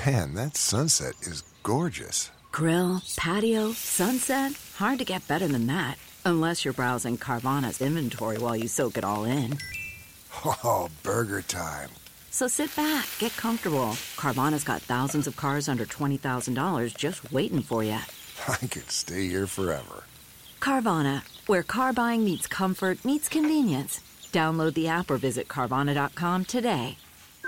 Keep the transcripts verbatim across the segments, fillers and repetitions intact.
Man, that sunset is gorgeous. Grill, patio, sunset. Hard to get better than that. Unless you're browsing Carvana's inventory while you soak it all in. Oh, burger time. So sit back, get comfortable. Carvana's got thousands of cars under twenty thousand dollars just waiting for you. I could stay here forever. Carvana, where car buying meets comfort, meets convenience. Download the app or visit Carvana dot com today.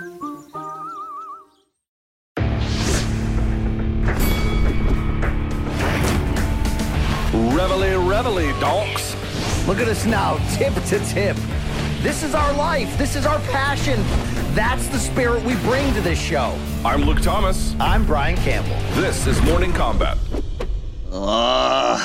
Reveille, reveille, donks. Look at us now, tip to tip. This is our life. This is our passion. That's the spirit we bring to this show. I'm Luke Thomas. I'm Brian Campbell. This is Morning Combat. Oh,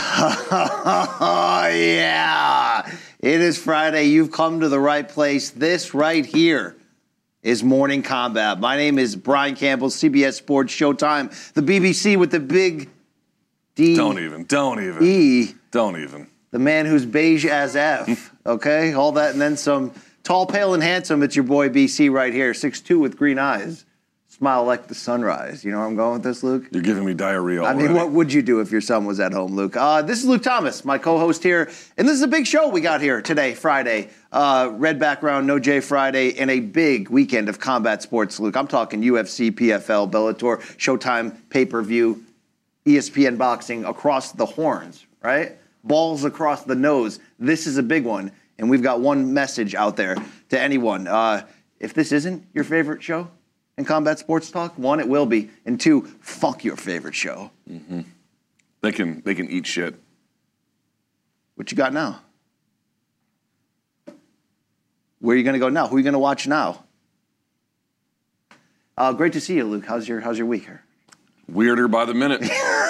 yeah. It is Friday. You've come to the right place. This right here is Morning Combat. My name is Brian Campbell, C B S Sports Showtime, the B B C with the big D. Don't even. Don't even. E. Don't even. The man who's beige as F. Okay? All that and then some. Tall, pale, and handsome. It's your boy B C right here. six two with green eyes. Smile like the sunrise. You know where I'm going with this, Luke? You're giving me diarrhea already. I mean, what would you do if your son was at home, Luke? Uh, this is Luke Thomas, my co-host here. And this is a big show we got here today, Friday. Uh, red background, no Jay Friday, and a big weekend of combat sports, Luke. I'm talking U F C, P F L, Bellator, Showtime, pay-per-view, E S P N boxing across the horns, right? Balls across the nose. This is a big one. And we've got one message out there to anyone. Uh, if this isn't your favorite show in combat sports talk, one, it will be. And two, fuck your favorite show. Mm-hmm. They can they can eat shit. What you got now? Where are you going to go now? Who are you going to watch now? Uh, great to see you, Luke. How's your How's your week here? Weirder by the minute.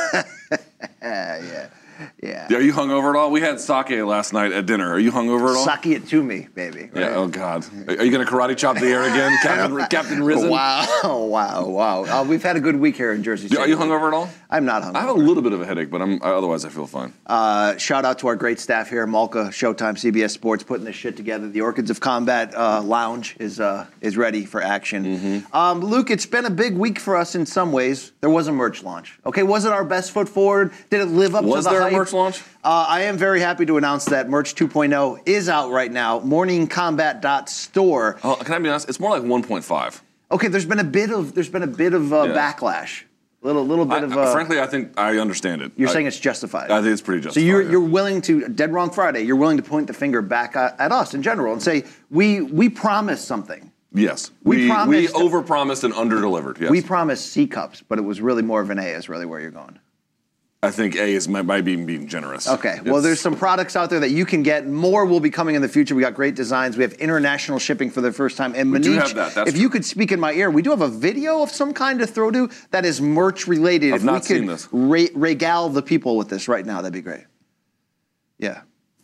yeah. Yeah. Are you hungover at all? We had sake last night at dinner. Are you hungover at all? Sake it to me, baby. Right? Yeah. Oh God. Are you going to karate chop the air again, Captain Captain Risen? Wow, wow, wow. Uh, we've had a good week here in Jersey City. Are you hungover at all? I'm not hungover. I have a little bit of a headache, but I'm otherwise I feel fine. Uh, shout out to our great staff here, Malka, Showtime, C B S Sports, putting this shit together. The Orchids of Combat uh, Lounge is uh, is ready for action. Mm-hmm. Um, Luke, it's been a big week for us in some ways. There was a merch launch. Okay, was it our best foot forward? Did it live up was to the there hype? a merch launch? Uh, I am very happy to announce that Merch two point oh is out right now, morning combat dot store. Oh, can I be honest? It's more like one point five. Okay, there's been a bit of there's been a bit of uh, Yeah. backlash. A little little bit I, of uh, frankly, I think I understand it. You're I, saying it's justified. I think it's pretty justified. So you're yeah. you're willing to Dead Wrong Friday. You're willing to point the finger back at, at us in general and say we we promised something. Yes, we we, we promised overpromised and underdelivered. Yes, we promised C cups, but it was really more of an A. Is really where you're going. I think A is might, might be being generous. Okay. It's, Well, there's some products out there that you can get. More will be coming in the future. We got great designs. We have international shipping for the first time. And We Manish, do have that. That's if true. you could speak in my ear, we do have a video of some kind to throw to that is merch related. I've if not we could seen this. Re- regale the people with this right now, that'd be great. Yeah.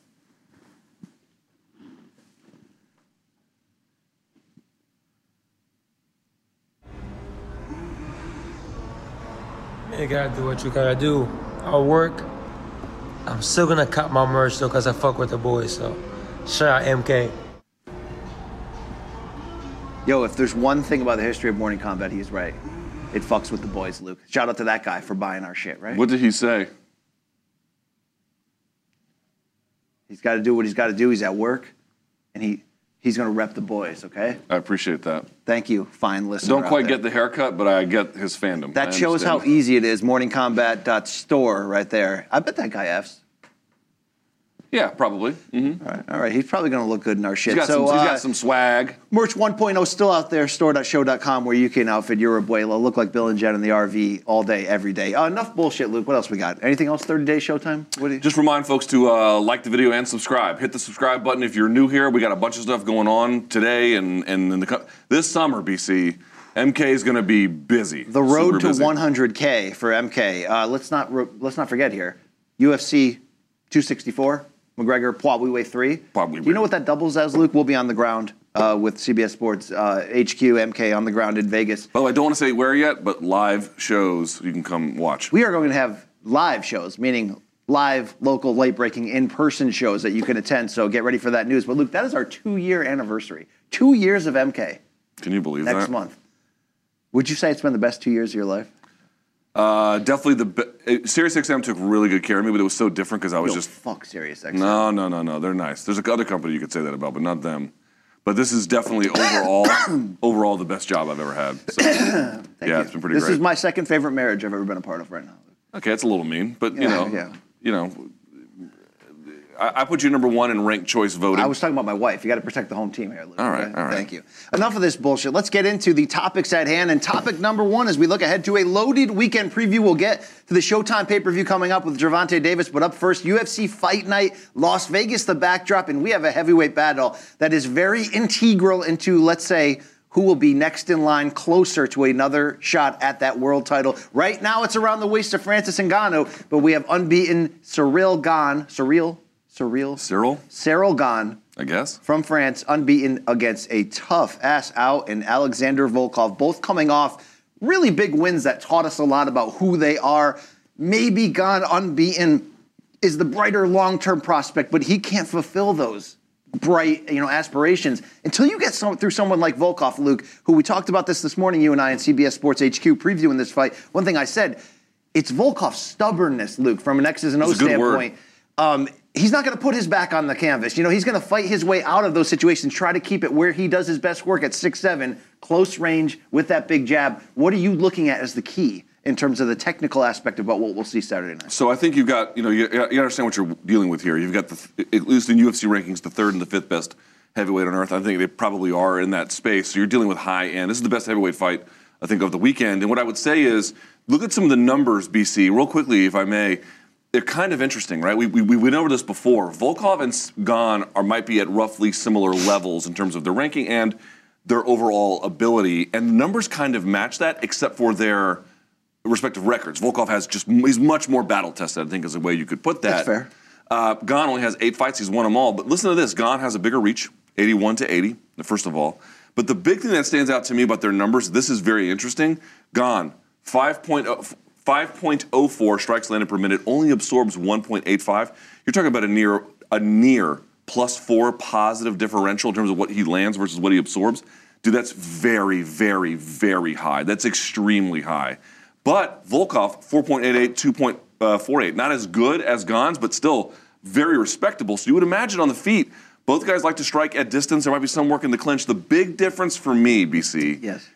You gotta do what you gotta do. I'll work. I'm still gonna cut my merch though, cause I fuck with the boys. So, shout out M K. Yo, if there's one thing about the history of Morning Combat, he's right. It fucks with the boys, Luke. Shout out to that guy for buying our shit, right? What did he say? He's got to do what he's got to do. He's at work, and he he's gonna rep the boys. Okay. I appreciate that. Thank you, fine listener. Don't quite out there. get the haircut, but I get his fandom. That I shows how understand. easy it is. morning combat dot store right there. I bet that guy F's. Yeah, probably. Mm-hmm. All right, all right. He's probably going to look good in our shit. He's got, so, some, he's uh, got some swag. Merch one point oh still out there, store dot show dot com, where you can outfit your abuela. Look like Bill and Jen in the R V all day, every day. Uh, enough bullshit, Luke. What else we got? Anything else? thirty day Showtime? What do you... Just remind folks to uh, like the video and subscribe. Hit the subscribe button if you're new here. We got a bunch of stuff going on today and, and in the co- this summer, B C. M K is going to be busy. The road Super to busy. one hundred K for M K. Uh, let's not re- let's not forget here. U F C two sixty-four. McGregor, Poirier three. Poirier. Do you know what that doubles as, Luke? We'll be on the ground uh, with C B S Sports, uh, H Q, M K on the ground in Vegas. Well, I don't want to say where yet, but live shows you can come watch. We are going to have live shows, meaning live, local, late-breaking, in-person shows that you can attend, so get ready for that news. But, Luke, that is our two-year anniversary. Two years of M K Can you believe next that? month. Would you say it's been the best two years of your life? Uh, definitely the be- Sirius X M took really good care of me, but it was so different because I was Yo, just fuck Sirius X M. no, no, no, no. They're nice. There's a other company you could say that about, but not them. But this is definitely overall, overall the best job I've ever had. So, yeah, you. it's been pretty This great. is my second favorite marriage I've ever been a part of right now. Okay, it's a little mean, but you Yeah, know, yeah. you know, I, I put you number one in ranked choice voting. I was talking about my wife. You got to protect the home team here, Luke. All right, okay? all right. Thank you. Enough of this bullshit. Let's get into the topics at hand. And topic number one, as we look ahead to a loaded weekend preview, we'll get to the Showtime pay-per-view coming up with Gervonta Davis. But up first, U F C Fight Night, Las Vegas, the backdrop, and we have a heavyweight battle that is very integral into, let's say, who will be next in line closer to another shot at that world title. Right now, it's around the waist of Francis Ngannou, but we have unbeaten Cyril Gane. Cyril? Cyril? Cyril, Cyril Gane I guess. from France, unbeaten against a tough-ass out in Alexander Volkov, both coming off really big wins that taught us a lot about who they are. Maybe Gane unbeaten is the brighter long-term prospect, but he can't fulfill those bright, you know, aspirations until you get some, through someone like Volkov, Luke, who we talked about this this morning, you and I, in C B S Sports H Q previewing this fight. One thing I said, it's Volkov's stubbornness, Luke, from an X's and O's It's a good standpoint. Um, he's not going to put his back on the canvas. You know, he's going to fight his way out of those situations, try to keep it where he does his best work at six seven, close range with that big jab. What are you looking at as the key in terms of the technical aspect about what we'll see Saturday night? So I think you've got, you know, you, you understand what you're dealing with here. You've got, the, at least in U F C rankings, the third and the fifth best heavyweight on earth. I think they probably are in that space. So you're dealing with high end. This is the best heavyweight fight, I think, of the weekend. And what I would say is, look at some of the numbers, B C, real quickly, if I may. They're kind of interesting, right? We, we, we went over this before. Volkov and Gane are might be at roughly similar levels in terms of their ranking and their overall ability. And the numbers kind of match that, except for their respective records. Volkov has just, he's much more battle tested, I think is the way you could put that. That's fair. Uh, Gane only has eight fights. He's won them all. But listen to this. Gane has a bigger reach, eighty-one to eighty, first of all. But the big thing that stands out to me about their numbers, this is very interesting. Gane, five point oh four strikes landed per minute, only absorbs one point eight five. You're talking about a near a near plus four positive differential in terms of what he lands versus what he absorbs. Dude, that's very, very, very high. That's extremely high. But Volkov, four point eight eight, two point four eight. Not as good as Gane's, but still very respectable. So you would imagine on the feet, both guys like to strike at distance. There might be some work in the clinch. The big difference for me, B C, Yes.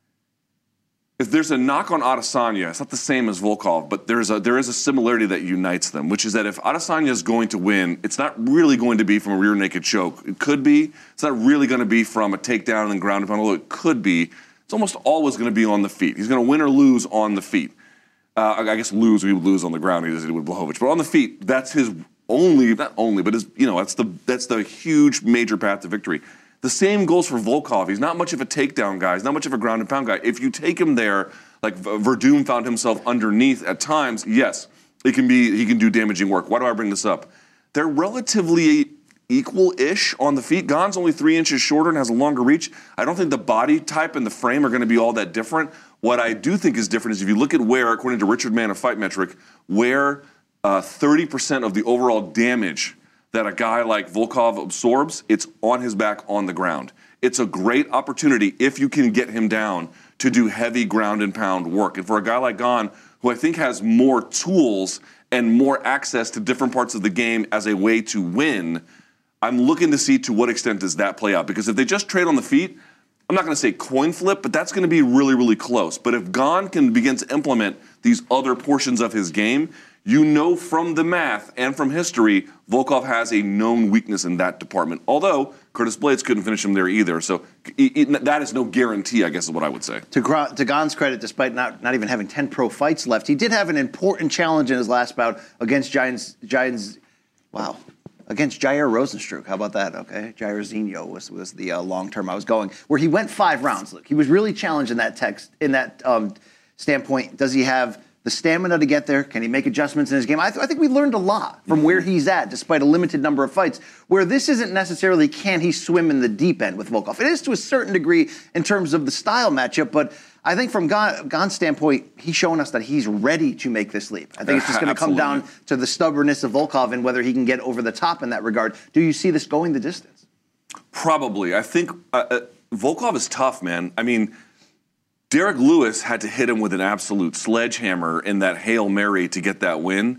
if there's a knock on Adesanya, it's not the same as Volkov, but there's a, there is a similarity that unites them, which is that if Adesanya is going to win, it's not really going to be from a rear naked choke. It could be. It's not really going to be from a takedown and ground and pound, although it could be. It's almost always going to be on the feet. He's going to win or lose on the feet. Uh, I guess lose, he would lose on the ground, he did with Blachowicz. But on the feet, that's his only, not only, but his, you know, that's the that's the huge major path to victory. The same goes for Volkov. He's not much of a takedown guy. He's not much of a ground and pound guy. If you take him there, like Verdum found himself underneath at times, yes, it can be. He can do damaging work. Why do I bring this up? They're relatively equal-ish on the feet. Gane's only three inches shorter and has a longer reach. I don't think the body type and the frame are going to be all that different. What I do think is different is if you look at where, according to Richard Mann of Fight Metric, where uh, thirty percent of the overall damage that a guy like Volkov absorbs, it's on his back on the ground. It's a great opportunity if you can get him down to do heavy ground and pound work. And for a guy like Gane, who I think has more tools and more access to different parts of the game as a way to win, I'm looking to see to what extent does that play out. Because if they just trade on the feet, I'm not going to say coin flip, but that's going to be really, really close. But if Gane can begin to implement these other portions of his game, you know from the math and from history, Volkov has a known weakness in that department. Although Curtis Blades couldn't finish him there either. So it, it, that is no guarantee, I guess is what I would say. To, Gra- to Gane's credit, despite not, not even having ten pro fights left, he did have an important challenge in his last bout against Giants, Giants, wow, against Jair Rosenstruck. How about that, okay? Jairzinho was, was the uh, long term I was going, where he went five rounds. Look, he was really challenged in that text, in that um, standpoint. Does he have the stamina to get there? Can he make adjustments in his game? I, th- I think we learned a lot from where he's at, despite a limited number of fights, where this isn't necessarily can he swim in the deep end with Volkov. It is to a certain degree in terms of the style matchup, but I think from Gane, Gane's standpoint, he's showing us that he's ready to make this leap. I think it's just going to come down to the stubbornness of Volkov and whether he can get over the top in that regard. Do you see this going the distance? Probably. I think uh, uh, Volkov is tough, man. I mean, Derek Lewis had to hit him with an absolute sledgehammer in that Hail Mary to get that win.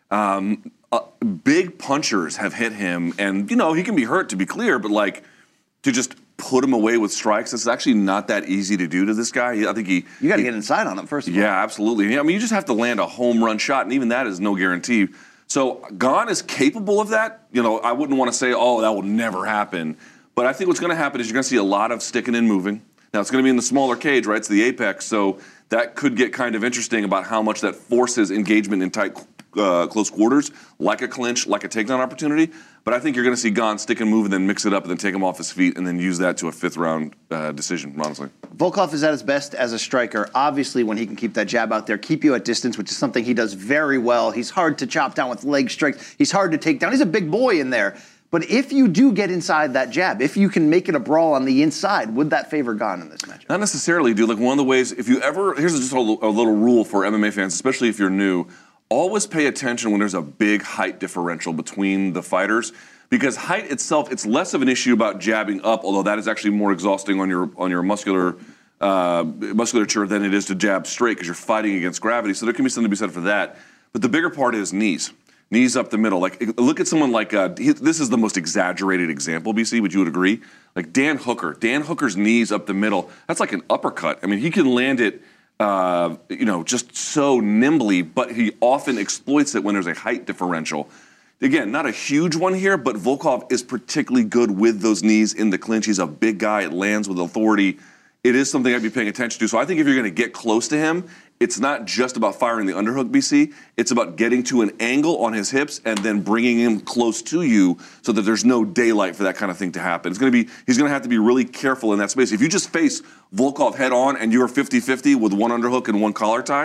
Um, uh, big punchers have hit him, and, you know, he can be hurt, to be clear, but, like, to just put him away with strikes, it's actually not that easy to do to this guy. I think he... You got to he, get inside on him, first of all. Yeah, absolutely. I mean, you just have to land a home run shot, and even that is no guarantee. So Gane is capable of that. You know, I wouldn't want to say, oh, that will never happen. But I think what's going to happen is you're going to see a lot of sticking and moving. Now, it's going to be in the smaller cage, right? It's the apex, so that could get kind of interesting about how much that forces engagement in tight, uh, close quarters, like a clinch, like a takedown opportunity. But I think you're going to see Gane stick and move and then mix it up and then take him off his feet and then use that to a fifth-round uh, decision, honestly. Volkov is at his best as a striker. Obviously, when he can keep that jab out there, keep you at distance, which is something he does very well. He's hard to chop down with leg strikes. He's hard to take down. He's a big boy in there. But if you do get inside that jab, if you can make it a brawl on the inside, would that favor Gane in this matchup? Not necessarily, dude. Like, one of the ways, if you ever, here's just a, a little rule for M M A fans, especially if you're new, always pay attention when there's a big height differential between the fighters, because height itself, it's less of an issue about jabbing up, although that is actually more exhausting on your on your muscular uh, musculature than it is to jab straight, because you're fighting against gravity. So there can be something to be said for that. But the bigger part is knees. Knees up the middle. Like, look at someone like, uh, he, this is the most exaggerated example, B C, would you would agree? Like Dan Hooker. Dan Hooker's knees up the middle, that's like an uppercut. I mean, he can land it, uh, you know, just so nimbly, but he often exploits it when there's a height differential. Again, not a huge one here, but Volkov is particularly good with those knees in the clinch. He's a big guy. It lands with authority. It is something I'd be paying attention to. So I think if you're going to get close to him, it's not just about firing the underhook, B C. It's about getting to an angle on his hips and then bringing him close to you so that there's no daylight for that kind of thing to happen. It's going to be, he's going to have to be really careful in that space. If you just face Volkov head on and you're fifty-fifty with one underhook and one collar tie,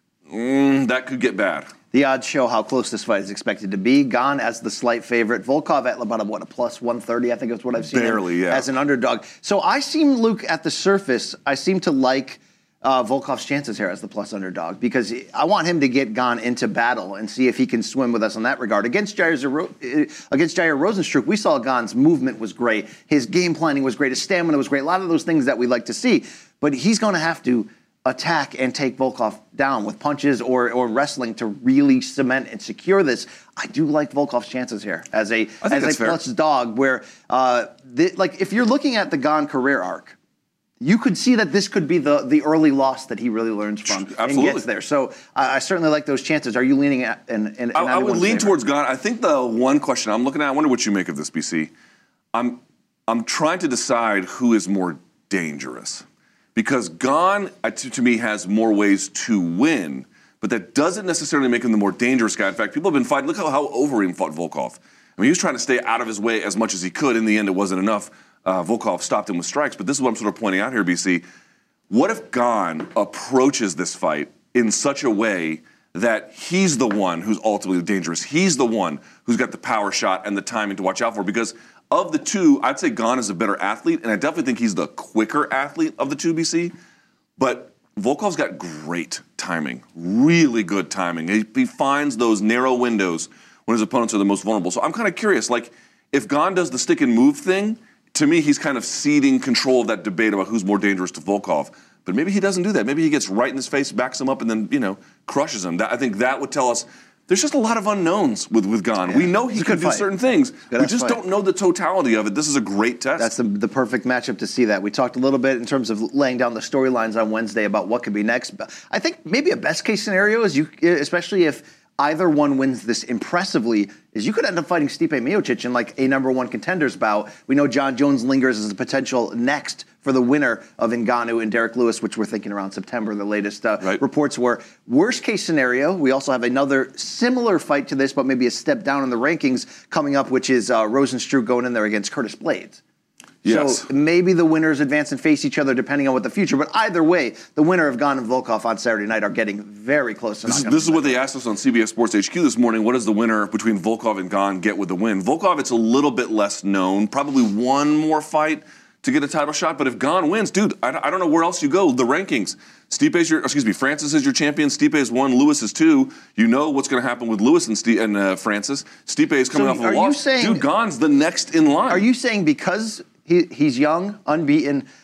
mm, that could get bad. The odds show how close this fight is expected to be. Gane as the slight favorite. Volkov at about a, what, a plus one thirty, I think is what I've seen. Barely, yeah. As an underdog. So I seem, Luke, at the surface, I seem to like uh, Volkov's chances here as the plus underdog, because I want him to get Gane into battle and see if he can swim with us in that regard. Against Jair, Zero, against Jair Rozenstruik, we saw Gane's movement was great. His game planning was great. His stamina was great. A lot of those things that we like to see. But he's going to have to attack and take Volkov down with punches or, or wrestling to really cement and secure this. I do like Volkov's chances here as a as a plus dog. Where uh, the, like if you're looking at the Gane career arc, you could see that this could be the the early loss that he really learns from Absolutely. and gets there. So I, I certainly like those chances. Are you leaning at? In, in, in I, I would lean favor? towards Gane. I think the one question I'm looking at, I wonder what you make of this, B C. I'm I'm trying to decide who is more dangerous. Because Gane, to, to me, has more ways to win, but that doesn't necessarily make him the more dangerous guy. In fact, people have been fighting. Look how, how Overeem fought Volkov. I mean, he was trying to stay out of his way as much as he could. In the end, it wasn't enough. Uh, Volkov stopped him with strikes. But this is what I'm sort of pointing out here, B C. What if Gane approaches this fight in such a way that he's the one who's ultimately dangerous? He's the one who's got the power shot and the timing to watch out for. Because of the two, I'd say Gane is a better athlete, and I definitely think he's the quicker athlete of the two, B C. But Volkov's got great timing, really good timing. He, he finds those narrow windows when his opponents are the most vulnerable. So I'm kind of curious, like, if Gane does the stick and move thing, to me, he's kind of ceding control of that debate about who's more dangerous to Volkov. But maybe he doesn't do that. Maybe he gets right in his face, backs him up, and then, you know, crushes him. That, I think that would tell us there's just a lot of unknowns with, with Gane. Yeah. We know he can do fight. certain things. Good we just fight. don't know the totality of it. This is a great test. That's the, the perfect matchup to see that. We talked a little bit in terms of laying down the storylines on Wednesday about what could be next. But I think maybe a best case scenario is you, especially if either one wins this impressively, is you could end up fighting Stipe Miocic in like a number one contenders bout. We know John Jones lingers as a potential next for the winner of Ngannou and Derek Lewis, which we're thinking around September, the latest uh, right. reports were. Worst case scenario, we also have another similar fight to this, but maybe a step down in the rankings coming up, which is uh, Rozenstruik going in there against Curtis Blades. Yes. So maybe the winners advance and face each other depending on what the future. But either way, the winner of Gane and Volkov on Saturday night are getting very close to This, is, this is what they asked us on C B S Sports H Q this morning. What does the winner between Volkov and Gane get with the win? Volkov, it's a little bit less known. Probably one more fight to get a title shot. But if Gane wins, dude, I, I don't know where else you go. The rankings. Stipe's your, excuse me, Francis is your champion. Stipe is one. Lewis is two. You know what's going to happen with Lewis and, St- and uh, Francis. Stipe is coming so off of a loss. Saying, dude, Gane's the next in line. Are you saying because he, he's young, unbeaten,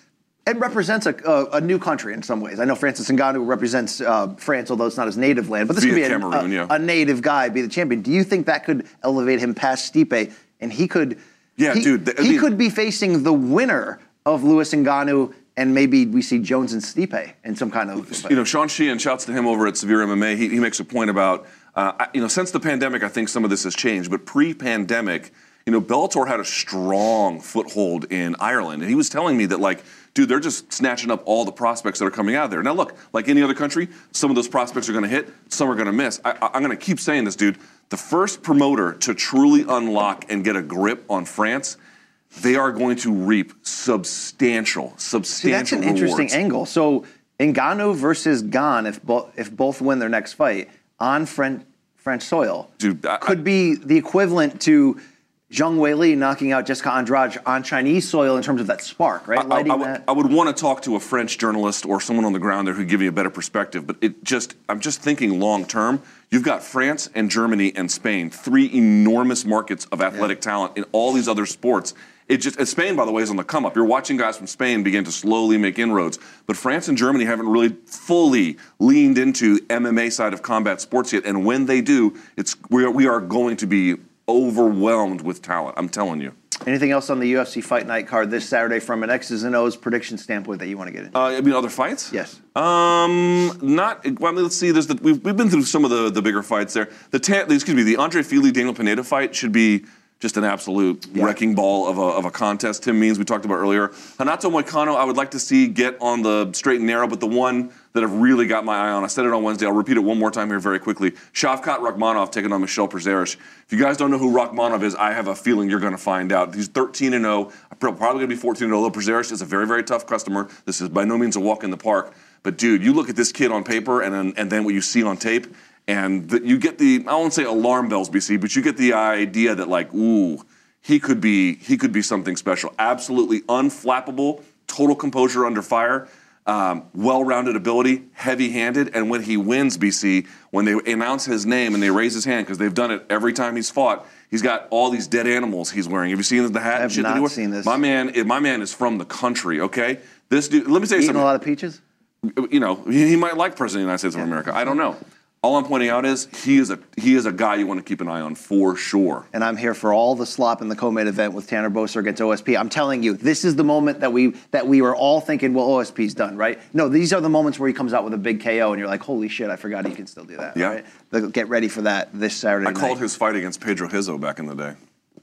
It represents a, a, a new country in some ways. I know Francis Ngannou represents uh, France, although it's not his native land. But this Via could be a, Cameroon, a, yeah. a native guy be the champion. Do you think that could elevate him past Stipe, and he could? Yeah, he, dude. th- I he mean- could be facing the winner of Lewis Ngannou, and maybe we see Jones and Stipe in some kind of. You know, Sean Sheehan, shouts to him over at Severe M M A. He, he makes a point about, uh, I- you know, since the pandemic, I think some of this has changed. But pre-pandemic, you know, Bellator had a strong foothold in Ireland, and he was telling me that, like, dude, they're just snatching up all the prospects that are coming out of there. Now, look, like any other country, some of those prospects are going to hit, some are going to miss. I, I, I'm going to keep saying this, dude. The first promoter to truly unlock and get a grip on France, they are going to reap substantial, substantial See, that's an rewards. interesting angle. So Ngannou versus Gane, if, bo- if both win their next fight on French French soil, Dude, I- could be the equivalent to Zhang Weili knocking out Jessica Andrade on Chinese soil in terms of that spark, right? I, I, Lighting I would- that. I would want to talk to a French journalist or someone on the ground there who'd give you a better perspective. But it just, I'm just thinking long term. You've got France and Germany and Spain, three enormous markets of athletic talent in all these other sports. It just, and Spain, by the way, is on the come up. You're watching guys from Spain begin to slowly make inroads. But France and Germany haven't really fully leaned into M M A side of combat sports yet. And when they do, it's we are, we are going to be overwhelmed with talent. I'm telling you. Anything else on the U F C Fight Night card this Saturday from an X's and O's prediction standpoint that you want to get into? Uh, I mean, other fights? Yes. Um, not. Well, I mean, let's see. There's the, we've we've been through some of the, the bigger fights there. The, ta- the excuse me, the Andre Fili Daniel Pineda fight should be just an absolute Yeah. wrecking ball of a of a contest. Tim Means we talked about earlier. Hanato Moicano, I would like to see get on the straight and narrow, but the one that I've really got my eye on, I said it on Wednesday. I'll repeat it one more time here very quickly. Shavkat Rakhmonov taking on Michel Prazeres. If you guys don't know who Rakhmonov is, I have a feeling you're going to find out. He's thirteen and oh, probably going to be fourteen and oh. Although Prazeres is a very very tough customer. This is by no means a walk in the park. But dude, you look at this kid on paper and then, and then what you see on tape. And the, you get the, I won't say alarm bells, B C, but you get the idea that, like, ooh, he could be he could be something special. Absolutely unflappable, total composure under fire, um, well-rounded ability, heavy-handed. And when he wins, B C, when they announce his name and they raise his hand, because they've done it every time he's fought, he's got all these dead animals he's wearing. Have you seen the hat? I have and shit not that he wears? seen this. My man, my man is from the country. Okay, this dude. Let me tell you Eating something. a lot of peaches? You know, he, he might like President of the United States of America. I don't know. All I'm pointing out is he is a he is a guy you want to keep an eye on for sure. And I'm here for all the slop in the co-main event with Tanner Boser against O S P. I'm telling you, this is the moment that we that we were all thinking, well, O S P's done, right? No, these are the moments where he comes out with a big K O, and you're like, holy shit, I forgot he can still do that. Yeah. Right? The- Get ready for that this Saturday I night. called his fight against Pedro Hizzo back in the day.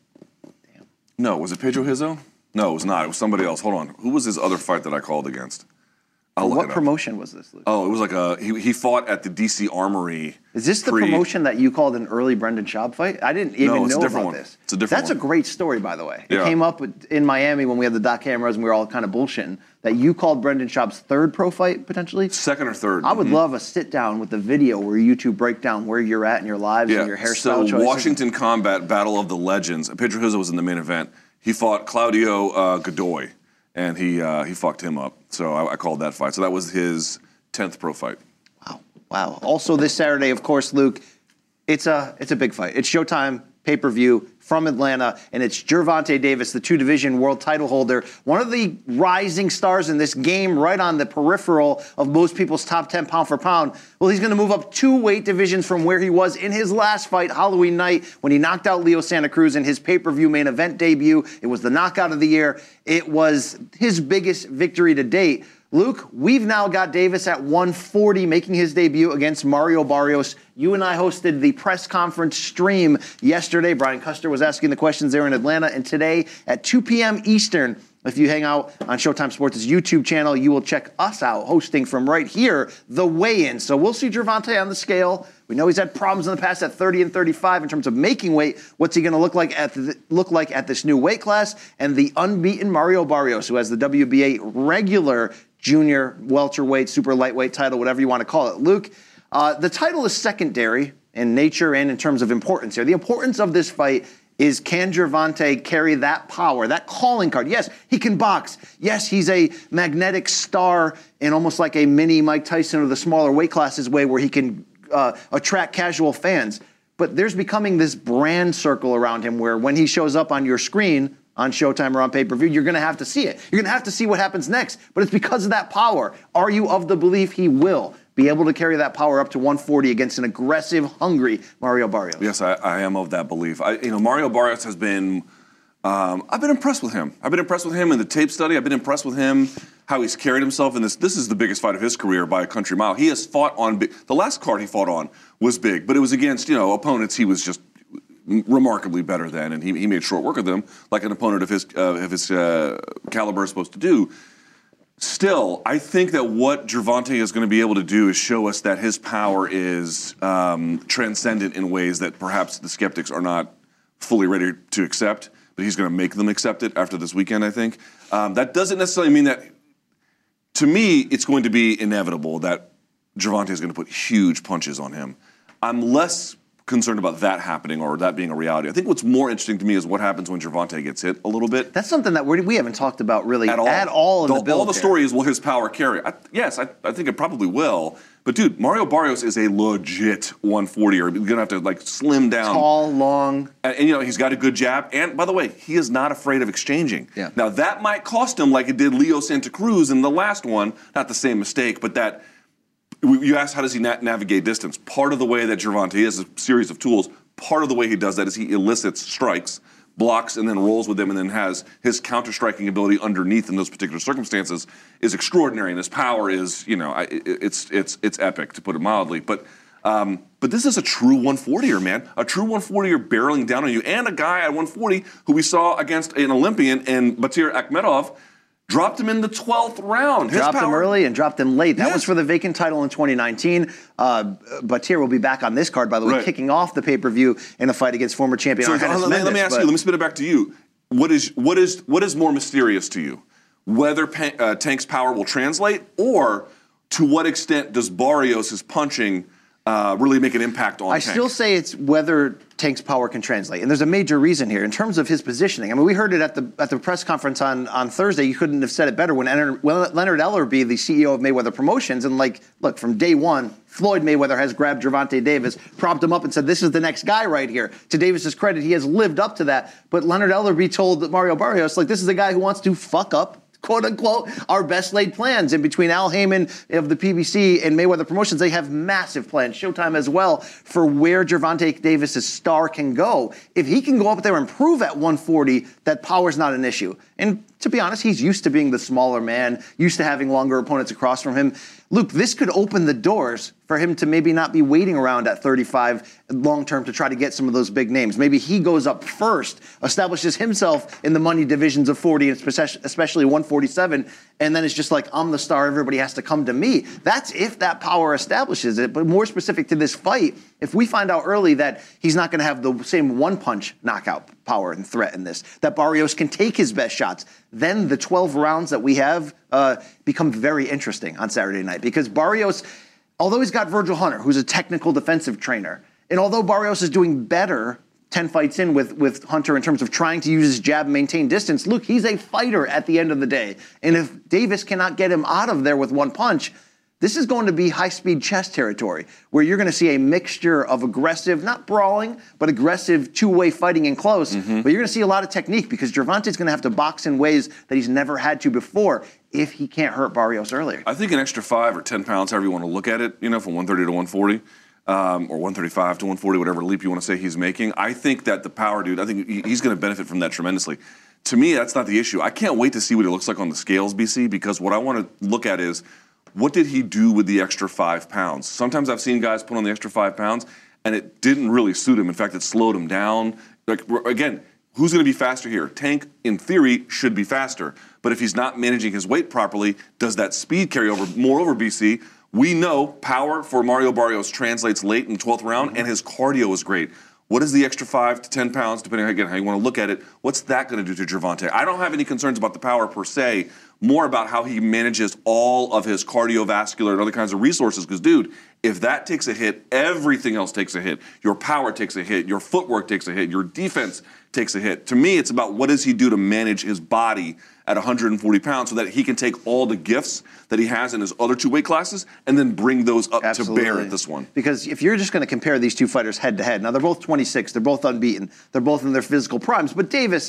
Damn. No, was it Pedro Hizzo? No, it was not. It was somebody else. Hold on. Who was his other fight that I called against? I'll look What it up. promotion was this, Luke? Oh, it was like a he, he fought at the D C Armory. Is this the pre- promotion that you called an early Brendan Schaub fight? I didn't even No, it's a know different about one. this. It's a different That's one. a great story, by the way. It Yeah. came up in Miami when we had the dot cameras and we were all kind of bullshitting that you called Brendan Schaub's third pro fight, potentially? Second or third. I would Mhm. love a sit down with the video where you two break down where you're at in your lives Yeah. and your hairstyle so choices. Washington Combat Battle of the Legends. Pedro Hizzo was in the main event. He fought Claudio uh, Godoy, and he uh, he fucked him up. So I, I called that fight. So that was his tenth pro fight. Wow. Wow. Also this Saturday, of course, Luke, it's a it's a big fight. It's Showtime pay-per-view from Atlanta, and it's Gervonta Davis, the two-division world title holder, one of the rising stars in this game, right on the peripheral of most people's top ten pound for pound. Well, he's going to move up two weight divisions from where he was in his last fight, Halloween night, when he knocked out Leo Santa Cruz in his pay-per-view main event debut. It was the knockout of the year. It was his biggest victory to date. Luke, we've now got Davis at one forty making his debut against Mario Barrios. You and I hosted the press conference stream yesterday. Brian Custer was asking the questions there in Atlanta. And today at two p.m. Eastern, if you hang out on Showtime Sports' YouTube channel, you will check us out hosting from right here, the weigh-in. So we'll see Gervonta on the scale. We know he's had problems in the past at thirty and thirty-five in terms of making weight. What's he going to look like at the, look like at this new weight class? And the unbeaten Mario Barrios, who has the W B A regular junior welterweight, super lightweight title, whatever you want to call it. Luke, uh, the title is secondary in nature and in terms of importance here. The importance of this fight is, can Gervonta carry that power, that calling card? Yes, he can box. Yes, he's a magnetic star in almost like a mini Mike Tyson or the smaller weight classes way where he can uh, attract casual fans. But there's becoming this brand circle around him where when he shows up on your screen, on Showtime or on pay-per-view, you're going to have to see it. You're going to have to see what happens next. But it's because of that power. Are you of the belief he will be able to carry that power up to one forty against an aggressive, hungry Mario Barrios? Yes, I, I am of that belief. I, you know, Mario Barrios has been, um, I've been impressed with him. I've been impressed with him in the tape study. I've been impressed with him, how he's carried himself in this. This is the biggest fight of his career by a country mile. He has fought on, big, the last card he fought on was big, but it was against, you know, opponents he was just remarkably better than, and he, he made short work of them, like an opponent of his uh, of his uh, caliber is supposed to do. Still, I think that what Gervonta is going to be able to do is show us that his power is um, transcendent in ways that perhaps the skeptics are not fully ready to accept, but he's going to make them accept it after this weekend, I think. Um, that doesn't necessarily mean that, to me, it's going to be inevitable that Gervonta is going to put huge punches on him. I'm less concerned about that happening or that being a reality. I think what's more interesting to me is what happens when Gervonta gets hit a little bit. That's something that we're, we haven't talked about really at all, at all in the, the build. All the story is, will his power carry? I, yes, I, I think it probably will. But, dude, Mario Barrios is a legit one forty-er. You're going to have to, like, slim down. Tall, long. And, and, you know, he's got a good jab. And, by the way, he is not afraid of exchanging. Yeah. Now, that might cost him like it did Leo Santa Cruz in the last one. Not the same mistake, but that you asked how does he na- navigate distance. Part of the way that Gervonta is a series of tools. Part of the way he does that is he elicits strikes, blocks, and then rolls with them, and then has his counter-striking ability underneath in those particular circumstances is extraordinary, and his power is, you know, it's it's it's epic, to put it mildly. But um, but this is a true one forty-er, man. A true one forty-er barreling down on you, and a guy at one forty who we saw against an Olympian and Batir Akhmedov dropped him in the twelfth round. His dropped power, him early and dropped him late. That yes. was for the vacant title in twenty nineteen. Uh, Batir will be back on this card, by the way, right. kicking off the pay-per-view in a fight against former champion so, Argenis let, Mendes. let me ask but, you, let me spin it back to you. What is what is what is more mysterious to you? Whether uh, Tank's power will translate, or to what extent does Barrios' punching uh, really make an impact on I Tank? still say it's whether Tank's power can translate. And there's a major reason here in terms of his positioning. I mean, we heard it at the at the press conference on, on Thursday. You couldn't have said it better when Leonard Ellerbe, the C E O of Mayweather Promotions, and like, look, from day one, Floyd Mayweather has grabbed Gervonta Davis, propped him up and said, this is the next guy right here. To Davis's credit, he has lived up to that. But Leonard Ellerbe told Mario Barrios, like, this is a guy who wants to fuck up, quote unquote, our best laid plans. And between Al Heyman of the P B C and Mayweather Promotions, they have massive plans, Showtime as well, for where Gervonta Davis's star can go. If he can go up there and prove at one forty that power's not an issue. And to be honest, he's used to being the smaller man, used to having longer opponents across from him. Luke, this could open the doors for him to maybe not be waiting around at thirty-five long-term to try to get some of those big names. Maybe he goes up first, establishes himself in the money divisions of forty, especially one forty-seven, and then it's just like, I'm the star, everybody has to come to me. That's if that power establishes it. But more specific to this fight, if we find out early that he's not going to have the same one-punch knockout power and threat in this, that Barrios can take his best shots, then the twelve rounds that we have uh, become very interesting on Saturday night. Because Barrios, although he's got Virgil Hunter, who's a technical defensive trainer, and although Barrios is doing better ten fights in with, with Hunter in terms of trying to use his jab and maintain distance, look, he's a fighter at the end of the day. And if Davis cannot get him out of there with one punch, this is going to be high-speed chess territory, where you're going to see a mixture of aggressive, not brawling, but aggressive two-way fighting in close. Mm-hmm. But you're going to see a lot of technique because Gervonta's going to have to box in ways that he's never had to before if he can't hurt Barrios earlier. I think an extra five or ten pounds, however you want to look at it, you know, from one thirty to one forty, um, or one thirty-five to one forty, whatever leap you want to say he's making. I think that the power dude, I think he's going to benefit from that tremendously. To me, that's not the issue. I can't wait to see what he looks like on the scales, B C, because what I want to look at is, what did he do with the extra five pounds? Sometimes I've seen guys put on the extra five pounds, and it didn't really suit him. In fact, it slowed him down. Like, again, who's going to be faster here? Tank, in theory, should be faster. But if he's not managing his weight properly, does that speed carry over? Moreover, B C, we know power for Mario Barrios translates late in the twelfth round, mm-hmm. and his cardio is great. What is the extra five to ten pounds, depending on, again, how you want to look at it? What's that going to do to Gervonta? I don't have any concerns about the power per se, more about how he manages all of his cardiovascular and other kinds of resources. Because, dude, if that takes a hit, everything else takes a hit. Your power takes a hit. Your footwork takes a hit. Your defense takes a hit. To me, it's about what does he do to manage his body at one hundred forty pounds so that he can take all the gifts that he has in his other two weight classes and then bring those up Absolutely. to bear at this one. Because if you're just going to compare these two fighters head to head, now they're both twenty-six, they're both unbeaten, they're both in their physical primes, but Davis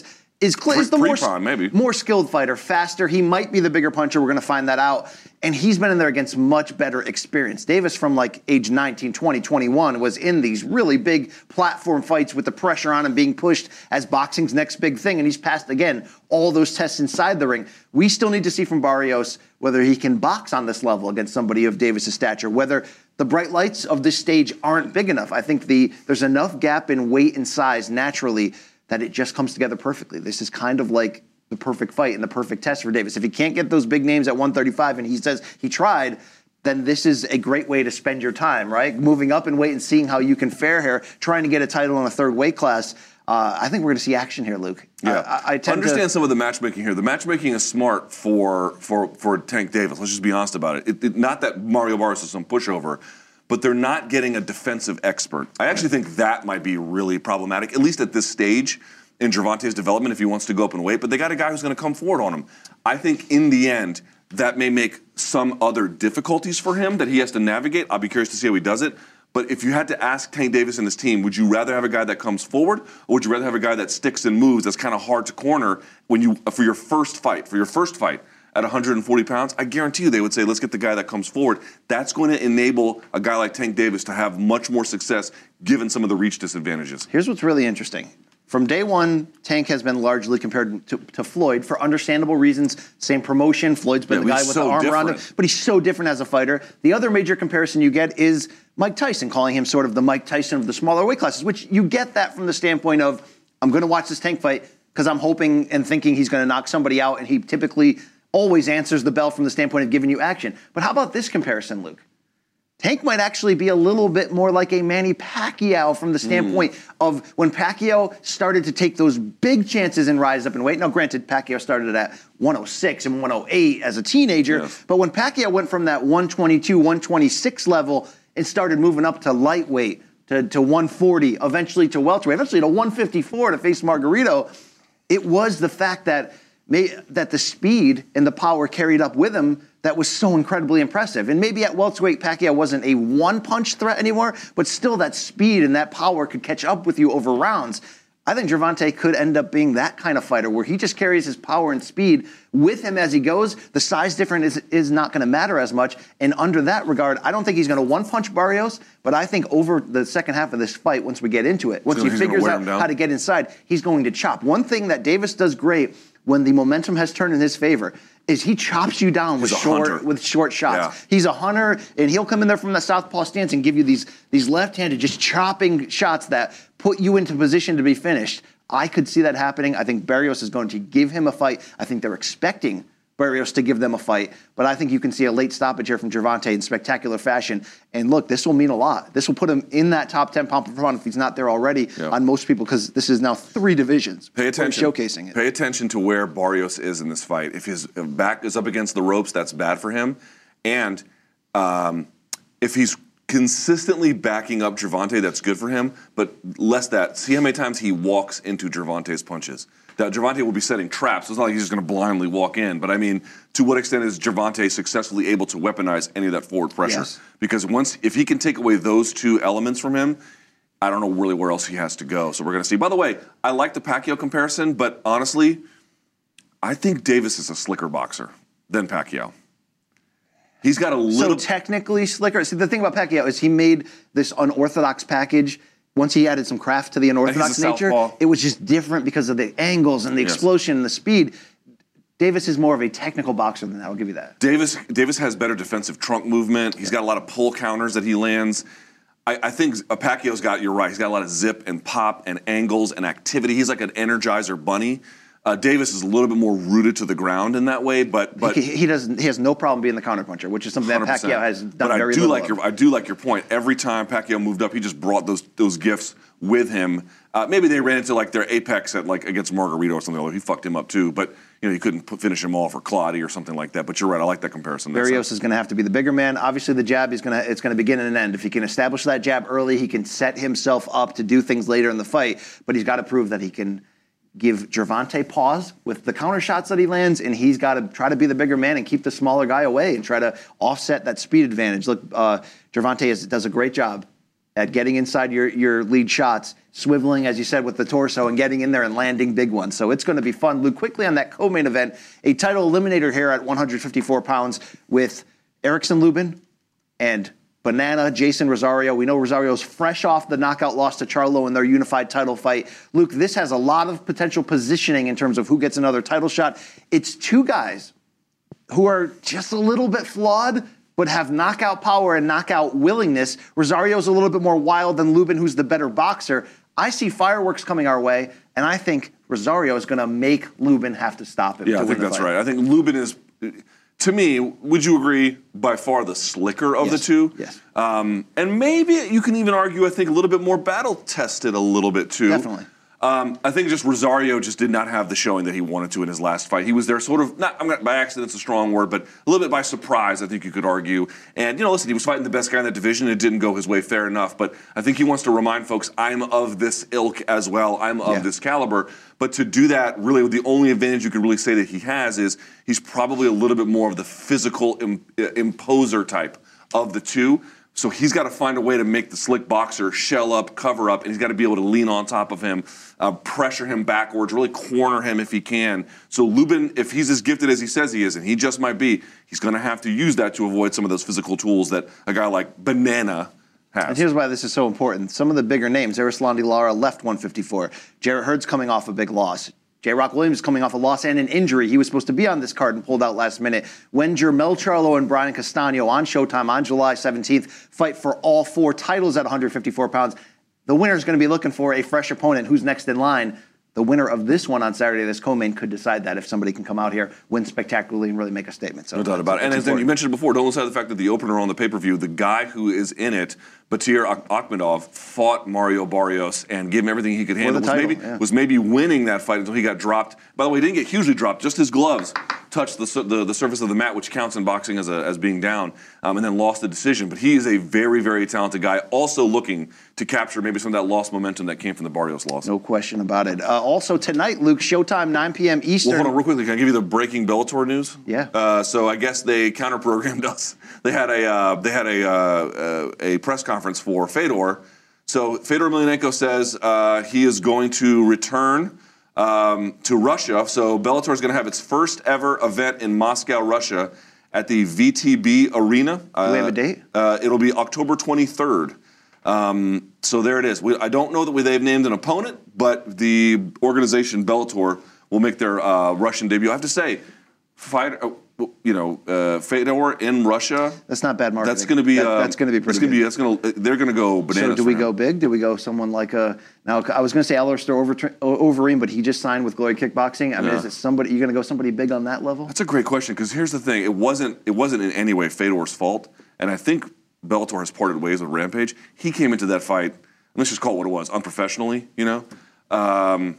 is, cl- is the Pre- more, pre-prime, maybe. more skilled fighter, faster. He might be the bigger puncher. We're going to find that out. And he's been in there against much better experience. Davis, from like age nineteen, twenty, twenty-one, was in these really big platform fights with the pressure on him, being pushed as boxing's next big thing. And he's passed, again, all those tests inside the ring. We still need to see from Barrios whether he can box on this level against somebody of Davis's stature, whether the bright lights of this stage aren't big enough. I think the there's enough gap in weight and size naturally that it just comes together perfectly. This is kind of like the perfect fight and the perfect test for Davis. If he can't get those big names at one thirty-five and he says he tried, then this is a great way to spend your time, right? Moving up in weight and seeing how you can fare here, trying to get a title in a third weight class. Uh, I think we're going to see action here, Luke. Yeah, I, I tend understand to, some of the matchmaking here. The matchmaking is smart for for for Tank Davis. Let's just be honest about it. it, it not that Mario Barrios is some pushover, but they're not getting a defensive expert. I actually think that might be really problematic, at least at this stage in Gervonta's development, if he wants to go up in weight. But they got a guy who's going to come forward on him. I think in the end, that may make some other difficulties for him that he has to navigate. I'll be curious to see how he does it. But if you had to ask Tank Davis and his team, would you rather have a guy that comes forward, or would you rather have a guy that sticks and moves that's kind of hard to corner when you for your first fight, for your first fight at one hundred forty pounds? I guarantee you they would say, let's get the guy that comes forward. That's going to enable a guy like Tank Davis to have much more success given some of the reach disadvantages. Here's what's really interesting. From day one, Tank has been largely compared to, to Floyd for understandable reasons. Same promotion. Floyd's been Yeah, the guy he's with so the arm around him, different. but he's so different as a fighter. The other major comparison you get is Mike Tyson, calling him sort of the Mike Tyson of the smaller weight classes, which you get that from the standpoint of, I'm going to watch this Tank fight because I'm hoping and thinking he's going to knock somebody out, and he typically always answers the bell from the standpoint of giving you action. But how about this comparison, Luke? Tank might actually be a little bit more like a Manny Pacquiao from the standpoint mm. of when Pacquiao started to take those big chances and rise up in weight. Now, granted, Pacquiao started at one oh six and one oh eight as a teenager, yes. but when Pacquiao went from that one twenty-two, one twenty-six level and started moving up to lightweight, to, to one forty, eventually to welterweight, eventually to one fifty-four to face Margarito, it was the fact that, may, that the speed and the power carried up with him that was so incredibly impressive. And maybe at welterweight, Pacquiao wasn't a one-punch threat anymore, but still that speed and that power could catch up with you over rounds. I think Gervonta could end up being that kind of fighter where he just carries his power and speed with him as he goes. The size difference is, is not going to matter as much. And under that regard, I don't think he's going to one-punch Barrios, but I think over the second half of this fight, once we get into it, once so he figures out how to get inside, he's going to chop. One thing that Davis does great when the momentum has turned in his favor is he chops you down with short with short shots. Yeah. He's a hunter, and he'll come in there from the southpaw stance and give you these these left-handed, just chopping shots that put you into position to be finished. I could see that happening. I think Barrios is going to give him a fight. I think they're expecting Barrios to give them a fight, but I think you can see a late stoppage here from Gervonta in spectacular fashion. And look, this will mean a lot. This will put him in that top ten pound for pound if he's not there already yeah. on most people, because this is now three divisions. Pay attention. Showcasing it. Pay attention to where Barrios is in this fight. If his back is up against the ropes, that's bad for him. And um, if he's consistently backing up Gervonta, that's good for him. But less that. See how many times he walks into Gervonta's punches. That Gervonta will be setting traps. It's not like he's just going to blindly walk in. But, I mean, to what extent is Gervonta successfully able to weaponize any of that forward pressure? Yes. Because once, if he can take away those two elements from him, I don't know really where else he has to go. So we're going to see. By the way, I like the Pacquiao comparison, but honestly, I think Davis is a slicker boxer than Pacquiao. He's got a little... So technically slicker. See, the thing about Pacquiao is he made this unorthodox package. Once he added some craft to the unorthodox nature, southpaw. It was just different because of the angles and the Yes. explosion and the speed. Davis is more of a technical boxer than that. I'll give you that. Davis Davis has better defensive trunk movement. He's got a lot of pull counters that he lands. I, I think Pacquiao's got, you're right, he's got a lot of zip and pop and angles and activity. He's like an Energizer bunny. Uh, Davis is a little bit more rooted to the ground in that way, but but he, he doesn't. He has no problem being the counterpuncher, which is something that one hundred percent. Pacquiao has done but I very do little like of. your I do like your point. Every time Pacquiao moved up, he just brought those those gifts with him. Uh, maybe they ran into like their apex at like against Margarito or something. Like he fucked him up too, but you know he couldn't put, finish him off or Claudia or something like that. But you're right. I like that comparison. Barrios is going to have to be the bigger man. Obviously, the jab is going to it's going to begin and end. If he can establish that jab early, he can set himself up to do things later in the fight. But he's got to prove that he can give Gervonta pause with the counter shots that he lands, and he's got to try to be the bigger man and keep the smaller guy away and try to offset that speed advantage. Look, uh, Gervonta is, does a great job at getting inside your, your lead shots, swiveling, as you said, with the torso and getting in there and landing big ones. So it's going to be fun. Luke, quickly on that co-main event, a title eliminator here at one hundred fifty-four pounds with Erickson Lubin and Banana, Jason Rosario. We know Rosario's fresh off the knockout loss to Charlo in their unified title fight. Luke, this has a lot of potential positioning in terms of who gets another title shot. It's two guys who are just a little bit flawed, but have knockout power and knockout willingness. Rosario's a little bit more wild than Lubin, who's the better boxer. I see fireworks coming our way, and I think Rosario is going to make Lubin have to stop him. Yeah, to I think win the that's fight. right. I think Lubin is, to me, would you agree, by far the slicker of Yes. the two? Yes. Um, and maybe you can even argue, I think, a little bit more battle-tested a little bit, too. Definitely. Um, I think just Rosario just did not have the showing that he wanted to in his last fight. He was there sort of, not I'm not, by accident, it's a strong word, but a little bit by surprise, I think you could argue. And, you know, listen, he was fighting the best guy in that division. It didn't go his way, fair enough. But I think he wants to remind folks, I'm of this ilk as well. I'm of Yeah. this caliber. But to do that, really, the only advantage you can really say that he has is he's probably a little bit more of the physical im- imposer type of the two. So he's got to find a way to make the slick boxer shell up, cover up, and he's got to be able to lean on top of him, uh, pressure him backwards, really corner him if he can. So Lubin, if he's as gifted as he says he is, and he just might be, he's going to have to use that to avoid some of those physical tools that a guy like Banana has. And here's why this is so important. Some of the bigger names, Erislandy Lara left one fifty-four. Jarrett Hurd's coming off a big loss. J. Rock Williams coming off a loss and an injury. He was supposed to be on this card and pulled out last minute. When Jermell Charlo and Brian Castano on Showtime on July seventeenth fight for all four titles at one hundred fifty-four pounds, the winner is going to be looking for a fresh opponent who's next in line. The winner of this one on Saturday, this co-main, could decide that if somebody can come out here, win spectacularly, and really make a statement. So No doubt about it. And as then you mentioned it before, don't lose sight of the fact that the opener on the pay-per-view, the guy who is in it, Batir Ak- Akhmedov, fought Mario Barrios and gave him everything he could handle. the Was title, maybe, yeah. was maybe winning that fight until he got dropped. By the way, he didn't get hugely dropped. Just his gloves touched the, su- the, the surface of the mat, which counts in boxing as, a, as being down, um, and then lost the decision. But he is a very, very talented guy, also looking to capture maybe some of that lost momentum that came from the Barrios loss. No question about it. Uh, also tonight, Luke, Showtime, nine p.m. Eastern. Well, hold on real quickly. Can I give you the breaking Bellator news? Yeah. Uh, so I guess they counter-programmed us. They had a uh, they had a uh, uh, a press conference for Fedor. So Fedor Emelianenko says uh, he is going to return um, to Russia. So Bellator is going to have its first ever event in Moscow, Russia, at the V T B Arena. Uh, Do we have a date? Uh, it'll be October twenty-third. Um, so there it is. We, I don't know that we, they've named an opponent, but the organization Bellator will make their uh, Russian debut. I have to say, fight, uh, you know, uh, Fedor in Russia. That's not bad marketing. That's going to be. That- um, that's going to be pretty That's going to be. good. That's going to. They're going to go bananas. So do we for go him. big? Do we go someone like a now? I was going to say Alistair Over, Overeem, but he just signed with Glory Kickboxing. I mean, Yeah. is it somebody? You're going to go somebody big on that level? That's a great question because here's the thing: it wasn't. It wasn't in any way Fedor's fault, and I think Bellator has parted ways with Rampage. He came into that fight. Let's just call it what it was, unprofessionally. You know, um,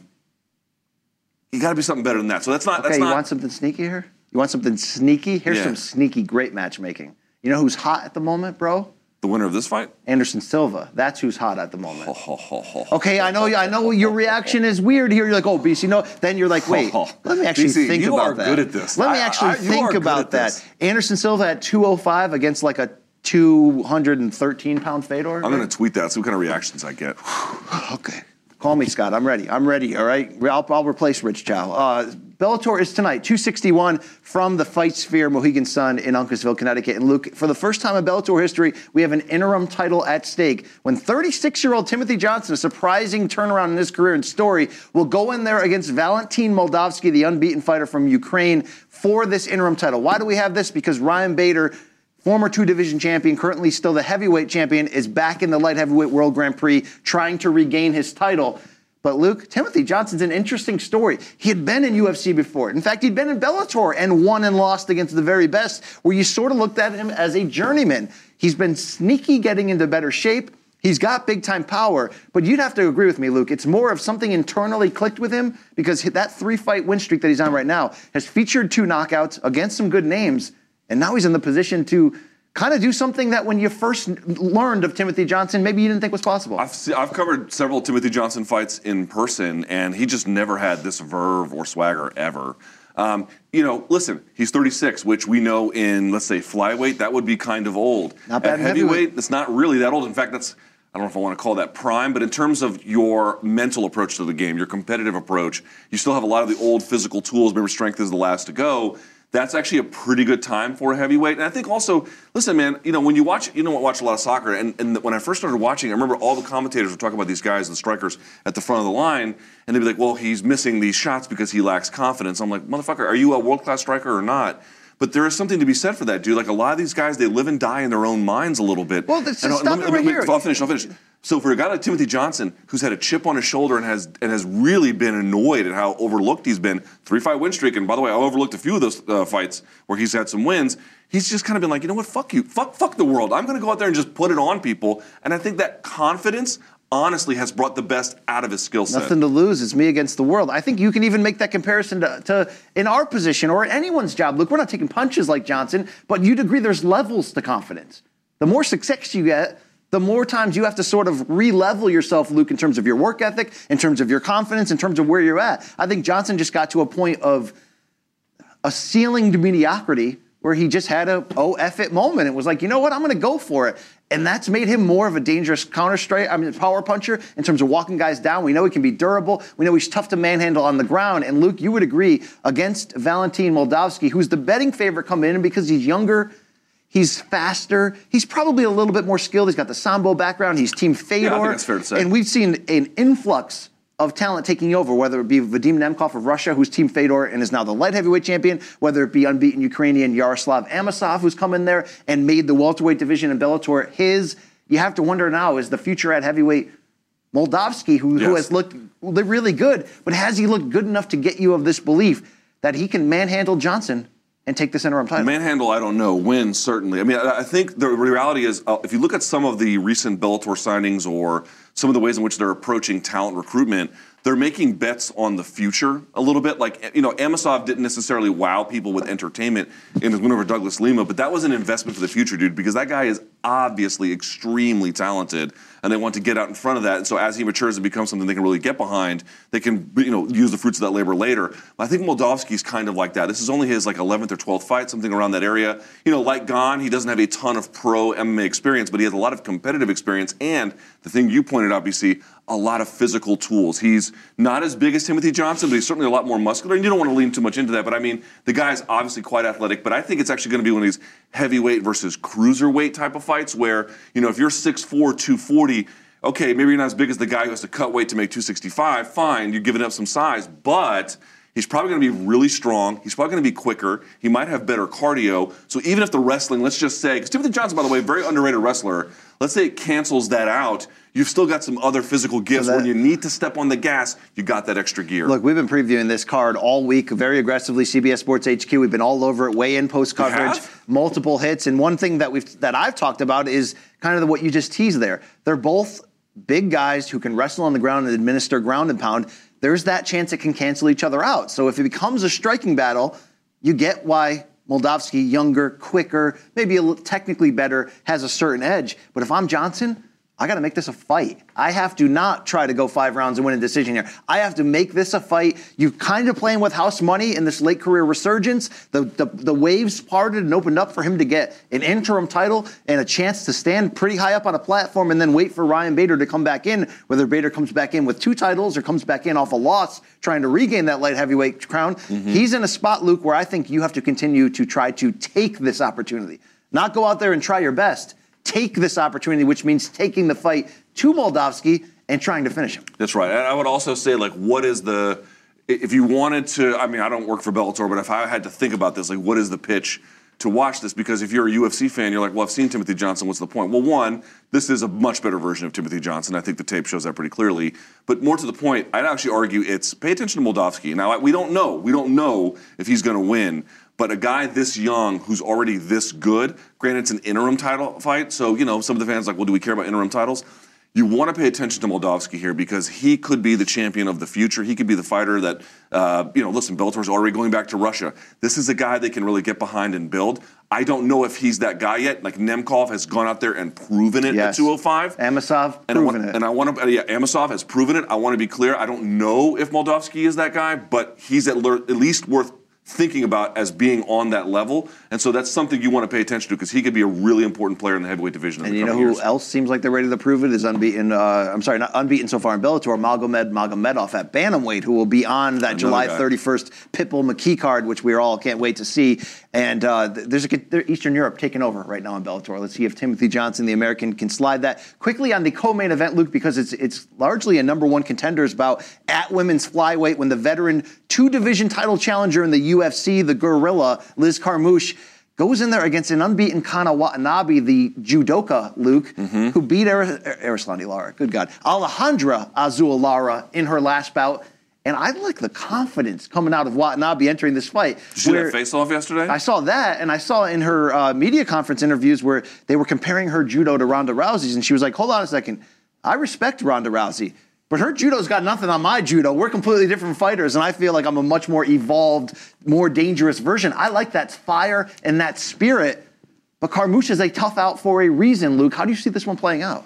you got to be something better than that. So that's not. Okay, that's you not, want something sneaky here? You want something sneaky? Here's Yeah. some sneaky, great matchmaking. You know who's hot at the moment, bro? the winner of this fight. Anderson Silva. That's who's hot at the moment. Ho, ho, ho, ho. Okay, I know. I know your reaction is weird here. You're like, oh, B C, no. Then you're like, wait, let me actually B C, think you about are that. good at this. Let me I- actually I- you think are good about at that. this. Anderson Silva at two oh five against like a two hundred thirteen pound Fedor. I'm going to tweet that. See what kind of reactions I get. Okay. Call me, Scott. I'm ready. I'm ready, all right? I'll, I'll replace Rich Chow. Uh, Bellator is tonight, two sixty-one from the Fight Sphere Mohegan Sun in Uncasville, Connecticut. And Luke, for the first time in Bellator history, we have an interim title at stake when thirty-six-year-old Timothy Johnson, a surprising turnaround in his career and story, will go in there against Valentin Moldavsky, the unbeaten fighter from Ukraine, for this interim title. Why do we have this? Because Ryan Bader, former two-division champion, currently still the heavyweight champion, is back in the light heavyweight World Grand Prix trying to regain his title. But Luke, Timothy Johnson's an interesting story. He had been in U F C before. In fact, he'd been in Bellator and won and lost against the very best, where you sort of looked at him as a journeyman. He's been sneaky getting into better shape. He's got big-time power. But you'd have to agree with me, Luke. It's more of something internally clicked with him because that three-fight win streak that he's on right now has featured two knockouts against some good names. And now he's in the position to kind of do something that when you first learned of Timothy Johnson, maybe you didn't think was possible. I've, se- I've covered several Timothy Johnson fights in person, and he just never had this verve or swagger ever. Um, you know, listen, he's thirty-six, which we know in, let's say, flyweight, that would be kind of old. Not bad At in heavyweight, heavyweight. it's not really that old. In fact, that's I don't know if I want to call that prime, but in terms of your mental approach to the game, your competitive approach, you still have a lot of the old physical tools. Remember, strength is the last to go. That's actually a pretty good time for a heavyweight. And I think also, listen, man, you know, when you watch, you know, watch a lot of soccer, and, and when I first started watching, I remember all the commentators were talking about these guys, the strikers at the front of the line, and they'd be like, well, he's missing these shots because he lacks confidence. I'm like, motherfucker, are you a world-class striker or not? But there is something to be said for that, dude. Like, a lot of these guys, they live and die in their own minds a little bit. Well, this, and, stop let me, it right let me, here. I'll finish, I'll finish. So for a guy like Timothy Johnson, who's had a chip on his shoulder and has and has really been annoyed at how overlooked he's been, three-fight win streak, and by the way, I overlooked a few of those uh, fights where he's had some wins, he's just kind of been like, you know what, fuck you, fuck, fuck the world. I'm going to go out there and just put it on people, and I think that confidence honestly has brought the best out of his skill set. Nothing to lose. It's me against the world. I think you can even make that comparison to, to in our position or anyone's job. Look, we're not taking punches like Johnson, but you'd agree there's levels to confidence. The more success you get, the more times you have to sort of re-level yourself, Luke, in terms of your work ethic, in terms of your confidence, in terms of where you're at. I think Johnson just got to a point of a ceiling to mediocrity where he just had a, oh, F it moment. It was like, you know what, I'm going to go for it. And that's made him more of a dangerous counter strike, I mean, power puncher in terms of walking guys down. We know he can be durable. We know he's tough to manhandle on the ground. And Luke, you would agree, against Valentin Moldavsky, who's the betting favorite coming in because he's younger, he's faster, he's probably a little bit more skilled. He's got the Sambo background. He's Team Fedor. Yeah, I think that's fair to say. And we've seen an influx of talent taking over, whether it be Vadim Nemkov of Russia, who's Team Fedor and is now the light heavyweight champion, whether it be unbeaten Ukrainian Yaroslav Amosov, who's come in there and made the welterweight division in Bellator his. You have to wonder now, is the future at heavyweight Moldavsky, who, yes. who has looked really good, but has he looked good enough to get you of this belief that he can manhandle Johnson and take this interim title? Manhandle, I don't know. Win, certainly. I mean, I, I think the reality is, uh, if you look at some of the recent Bellator signings or some of the ways in which they're approaching talent recruitment, they're making bets on the future a little bit. Like, you know, Amosov didn't necessarily wow people with entertainment in his win over Douglas Lima, but that was an investment for the future, dude, because that guy is obviously extremely talented, and they want to get out in front of that. And so as he matures and becomes something they can really get behind, they can, you know, use the fruits of that labor later. I think Moldavsky's kind of like that. This is only his, like, eleventh or twelfth fight, something around that area. You know, like Gane, he doesn't have a ton of pro M M A experience, but he has a lot of competitive experience, and the thing you pointed out, B C, a lot of physical tools. He's not as big as Timothy Johnson, but he's certainly a lot more muscular, and you don't want to lean too much into that, but I mean, the guy's obviously quite athletic, but I think it's actually going to be one of these heavyweight versus cruiserweight type of fights where, you know, if you're six four, two forty, okay, maybe you're not as big as the guy who has to cut weight to make two sixty-five, fine, you're giving up some size, but he's probably going to be really strong. He's probably going to be quicker. He might have better cardio. So even if the wrestling, let's just say, because Timothy Johnson, by the way, very underrated wrestler, let's say it cancels that out, you've still got some other physical gifts. So that, when you need to step on the gas, you got that extra gear. Look, we've been previewing this card all week very aggressively. C B S Sports H Q, we've been all over it, weigh-in, post-coverage, multiple hits. And one thing that we've that I've talked about is kind of the, what you just teased there. They're both big guys who can wrestle on the ground and administer ground and pound. There's that chance it can cancel each other out. So if it becomes a striking battle, you get why Moldavsky, younger, quicker, maybe a little technically better, has a certain edge. But if I'm Johnson, I got to make this a fight. I have to not try to go five rounds and win a decision here. I have to make this a fight. You're kind of playing with house money in this late career resurgence. The, the, the waves parted and opened up for him to get an interim title and a chance to stand pretty high up on a platform and then wait for Ryan Bader to come back in, whether Bader comes back in with two titles or comes back in off a loss trying to regain that light heavyweight crown. Mm-hmm. He's in a spot, Luke, where I think you have to continue to try to take this opportunity. Not go out there and try your best. Take this opportunity, which means taking the fight to Moldavsky and trying to finish him. That's right. And I would also say, like, what is the, if you wanted to, I mean, I don't work for Bellator, but if I had to think about this, like, what is the pitch to watch this? Because if you're a U F C fan, you're like, well, I've seen Timothy Johnson, what's the point? Well, one, this is a much better version of Timothy Johnson. I think the tape shows that pretty clearly. But more to the point, I'd actually argue it's pay attention to Moldavsky. Now, we don't know. We don't know if he's going to win. But a guy this young who's already this good, granted it's an interim title fight, so, you know, some of the fans are like, well, do we care about interim titles? You want to pay attention to Moldavsky here because he could be the champion of the future. He could be the fighter that, uh, you know, listen, Bellator's already going back to Russia. This is a guy they can really get behind and build. I don't know if he's that guy yet. Like, Nemkov has gone out there and proven it yes. at two oh five. Amosov, and proven I want, it. And I want to, yeah, Amosov has proven it. I want to be clear. I don't know if Moldavsky is that guy, but he's at, le- at least worth thinking about as being on that level. And so that's something you want to pay attention to because he could be a really important player in the heavyweight division. In and the you know coming who years. else seems like they're ready to prove it is unbeaten. Uh, I'm sorry, not unbeaten so far in Bellator. Magomed Magomedov at bantamweight, who will be on that Another July guy. thirty-first Pitbull McKee card, which we all can't wait to see. And uh, there's a there's Eastern Europe taking over right now in Bellator. Let's see if Timothy Johnson, the American, can slide that quickly on the co-main event, Luke, because it's it's largely a number one contenders bout at women's flyweight when the veteran two-division title challenger in the U F C, the Gorilla, Liz Carmouche, goes in there against an unbeaten Kana Watanabe, the judoka, Luke, mm-hmm. who beat Ar- Arislandi Lara, good God, Alejandra Azul Lara in her last bout. And I like the confidence coming out of Watanabe entering this fight. Did you see that face-off yesterday? I saw that, and I saw in her uh, media conference interviews where they were comparing her judo to Ronda Rousey's, and she was like, hold on a second, I respect Ronda Rousey, but her judo's got nothing on my judo. We're completely different fighters, and I feel like I'm a much more evolved, more dangerous version. I like that fire and that spirit, but Carmouche is a tough out for a reason, Luke. How do you see this one playing out?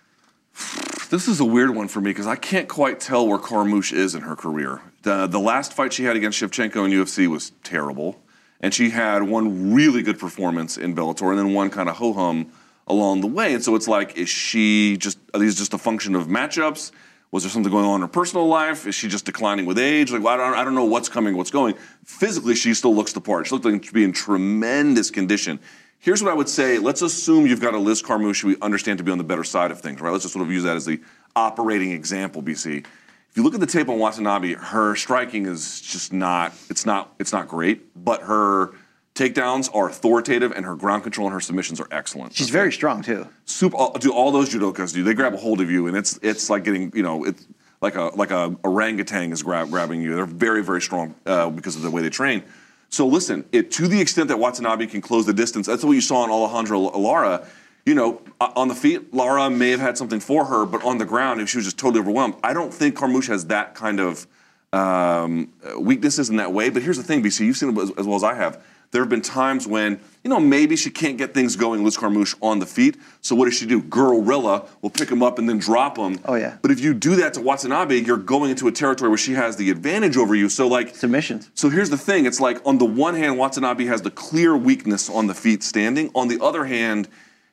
This is a weird one for me because I can't quite tell where Carmouche is in her career. The, the last fight she had against Shevchenko in U F C was terrible, and she had one really good performance in Bellator and then one kind of ho-hum along the way. And so it's like, is she just, are these just a function of matchups? Was there something going on in her personal life? Is she just declining with age? Like, well, I, don't, I don't know what's coming, what's going. Physically, she still looks the part. She looked like she'd be in tremendous condition. Here's what I would say. Let's assume you've got a Liz Carmouche who we understand to be on the better side of things, right? Let's just sort of use that as the operating example, B C. If you look at the tape on Watanabe, her striking is just not, it's not, it's not great, but her takedowns are authoritative and her ground control and her submissions are excellent. She's okay? very strong, too. Super, do all those judokas do. They grab a hold of you, and it's it's like getting, you know, it's like a like a orangutan is grab, grabbing you. They're very, very strong uh, because of the way they train. So listen, it, to the extent that Watanabe can close the distance, that's what you saw in Alejandra Lara. You know, on the feet, Lara may have had something for her, but on the ground, if she was just totally overwhelmed, I don't think Carmouche has that kind of um, weaknesses in that way. But here's the thing, B C, you've seen it as, as well as I have. There have been times when, you know, maybe she can't get things going, Liz Carmouche, on the feet. So what does she do? Gorilla will pick him up and then drop him. Oh, yeah. But if you do that to Watanabe, you're going into a territory where she has the advantage over you. So, like... Submissions. So here's the thing. It's like, on the one hand, Watanabe has the clear weakness on the feet standing. On the other hand,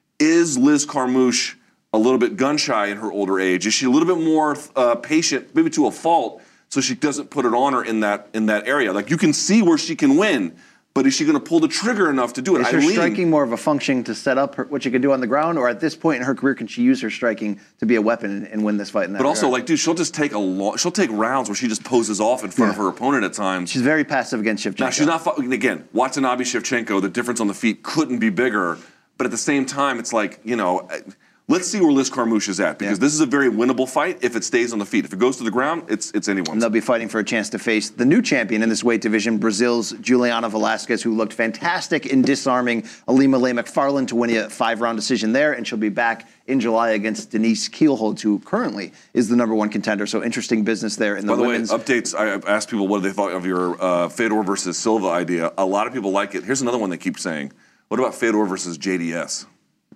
is Liz Carmouche a little bit gun-shy in her older age? Is she a little bit more uh, patient, maybe to a fault, so she doesn't put it on her in that in that area? Like, you can see where she can win, but is she going to pull the trigger enough to do it? Is her Eileen, striking more of a function to set up her, what she can do on the ground, or at this point in her career, can she use her striking to be a weapon and, and win this fight in that But also, regard? like, dude, she'll just take a long, she'll take rounds where she just poses off in front Yeah. of her opponent at times. She's very passive against Shevchenko. Now, she's not, fu- again, Watanabe, Shevchenko, the difference on the feet couldn't be bigger. But at the same time, it's like, you know, let's see where Liz Carmouche is at, because Yeah. this is a very winnable fight if it stays on the feet. If it goes to the ground, it's it's And anyone's. they'll be fighting for a chance to face the new champion in this weight division, Brazil's Juliana Velasquez, who looked fantastic in disarming Alima Lay McFarland to win a five-round decision there, and she'll be back in July against Denise Kielholtz, who currently is the number one contender. So interesting business there in the By the women's. way, updates, I asked people what they thought of your uh, Fedor versus Silva idea. A lot of people like it. Here's another one they keep saying. What about Fedor versus J D S?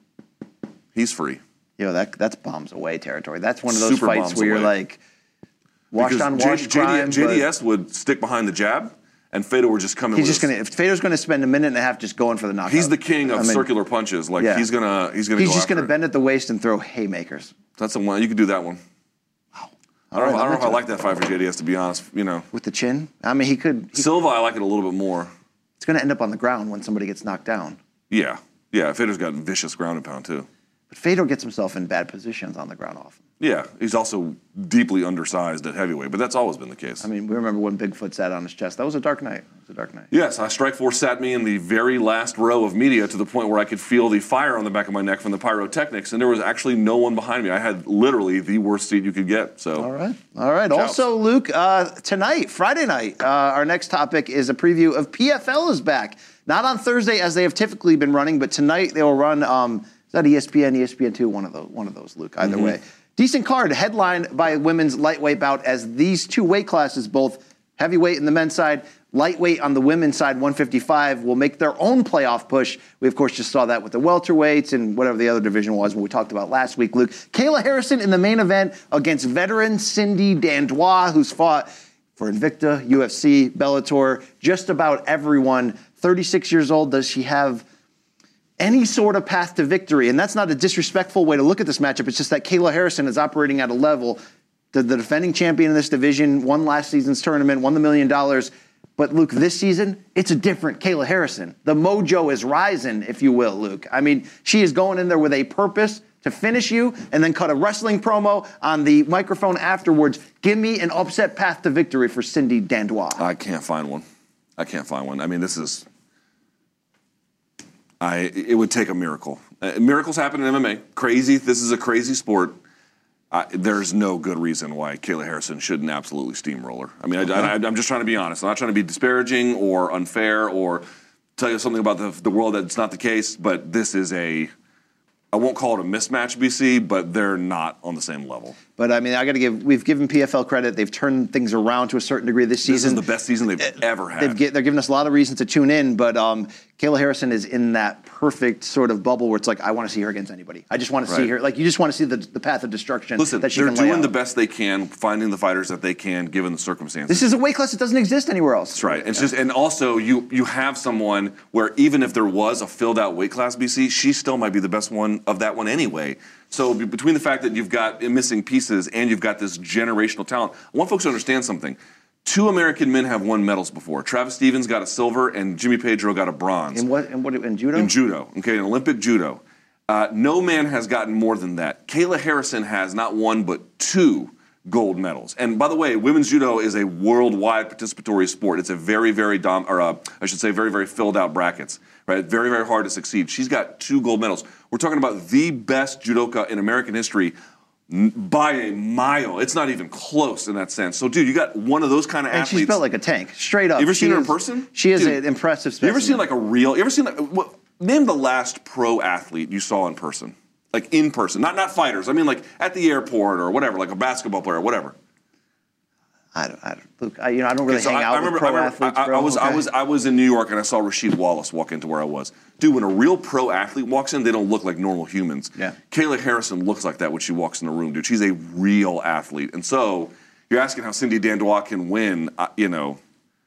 He's free. Yo, that that's bombs away territory. That's one of those Super fights bombs where you're away. like, washed Because on J- washed J D crime. J D but S would stick behind the jab, and Fedor would just come in He's with just his- gonna. If Fedor's gonna spend a minute and a half just going for the knockout. He's the king of I mean, circular punches. Like, yeah. he's gonna he's gonna He's go just after gonna it. bend at the waist and throw haymakers. That's the one. You could do that one. All I don't, right, know, I don't know I'm if I into like that fight for J D S, to be honest. You know, With the chin. I mean, he could. He, Silva, I like it a little bit more. it's gonna end up on the ground when somebody gets knocked down. Yeah, yeah. Fedor's got vicious ground and pound too. But Fedor gets himself in bad positions on the ground often. Yeah, he's also deeply undersized at heavyweight, but that's always been the case. I mean, we remember when Bigfoot sat on his chest. That was a dark night. It was a dark night. Yes, I Strikeforce sat me in the very last row of media to the point where I could feel the fire on the back of my neck from the pyrotechnics, and there was actually no one behind me. I had literally the worst seat you could get. So, All right. All right. Shouts. Also, Luke, uh, tonight, Friday night, uh, our next topic is a preview of P F L is back. Not on Thursday as they have typically been running, but tonight they will run. Um, is that E S P N, E S P N two? One of those. One of those, Luke. Either Mm-hmm. way, decent card headlined by women's lightweight bout, as these two weight classes, both heavyweight in the men's side, lightweight on the women's side, one fifty-five, will make their own playoff push. We, of course, just saw that with the welterweights and whatever the other division was, what we talked about last week, Luke. Kayla Harrison in the main event against veteran Cindy Dandois, who's fought for Invicta, U F C, Bellator, just about everyone. thirty-six years old. Does she have any sort of path to victory? And that's not a disrespectful way to look at this matchup. It's just that Kayla Harrison is operating at a level. The, the defending champion in this division, won last season's tournament, won the million dollars. But, Luke, this season, it's a different Kayla Harrison. The mojo is rising, if you will, Luke. I mean, she is going in there with a purpose to finish you and then cut a wrestling promo on the microphone afterwards. Give me an upset path to victory for Cindy Dandois. I can't find one. I can't find one. I mean, this is... I. It would take a miracle. Uh, miracles happen in M M A. Crazy. This is a crazy sport. Uh, there's no good reason why Kayla Harrison shouldn't absolutely steamroller. I mean, I, I, I'm just trying to be honest. I'm not trying to be disparaging or unfair or tell you something about the, the world that's not the case, but this is a, I won't call it a mismatch, B C, but they're not on the same level. But, I mean, I got to give, we've given P F L credit. They've turned things around to a certain degree this season. This is the best season they've uh, ever had. They've get, they're giving us a lot of reasons to tune in, but um, Kayla Harrison is in that perfect sort of bubble where it's like, I want to see her against anybody. I just want to right. see her. Like, you just want to see the, the path of destruction Listen, that she they're can lay doing out. the best they can, finding the fighters that they can, given the circumstances. This is a weight class that doesn't exist anywhere else. That's right. It's yeah. just, and also you you have someone where even if there was a filled out weight class, B C, she still might be the best one of that one anyway. So be, between the fact that you've got missing pieces and you've got this generational talent, I want folks to understand something. Two American men have won medals before. Travis Stevens got a silver, and Jimmy Pedro got a bronze. In what? In what? In judo? In judo. Okay, in Olympic judo. Uh, no man has gotten more than that. Kayla Harrison has not one but two gold medals. And by the way, women's judo is a worldwide participatory sport. It's a very, very dom, or uh, I should say, very, very filled out brackets. Right, very, very hard to succeed. She's got two gold medals. We're talking about the best judoka in American history by a mile. It's not even close in that sense. So, dude, you got one of those kind of and athletes. She's built like a tank, straight up. You ever she seen her is, in person? She is dude, an impressive specimen. You ever seen like a real? You ever seen like what? Name the last pro athlete you saw in person, like in person, not not fighters. I mean, like at the airport or whatever, like a basketball player or whatever. I don't, I don't, Luke, I, you know, I don't really okay, so hang I, out I remember, with pro I remember, athletes, I, bro. I was, okay. I was, I was in New York and I saw Rasheed Wallace walk into where I was. Dude, when a real pro athlete walks in, they don't look like normal humans. Yeah. Kayla Harrison looks like that when she walks in the room, dude. She's a real athlete, and so you're asking how Cindy Dandois can win. Uh, you know,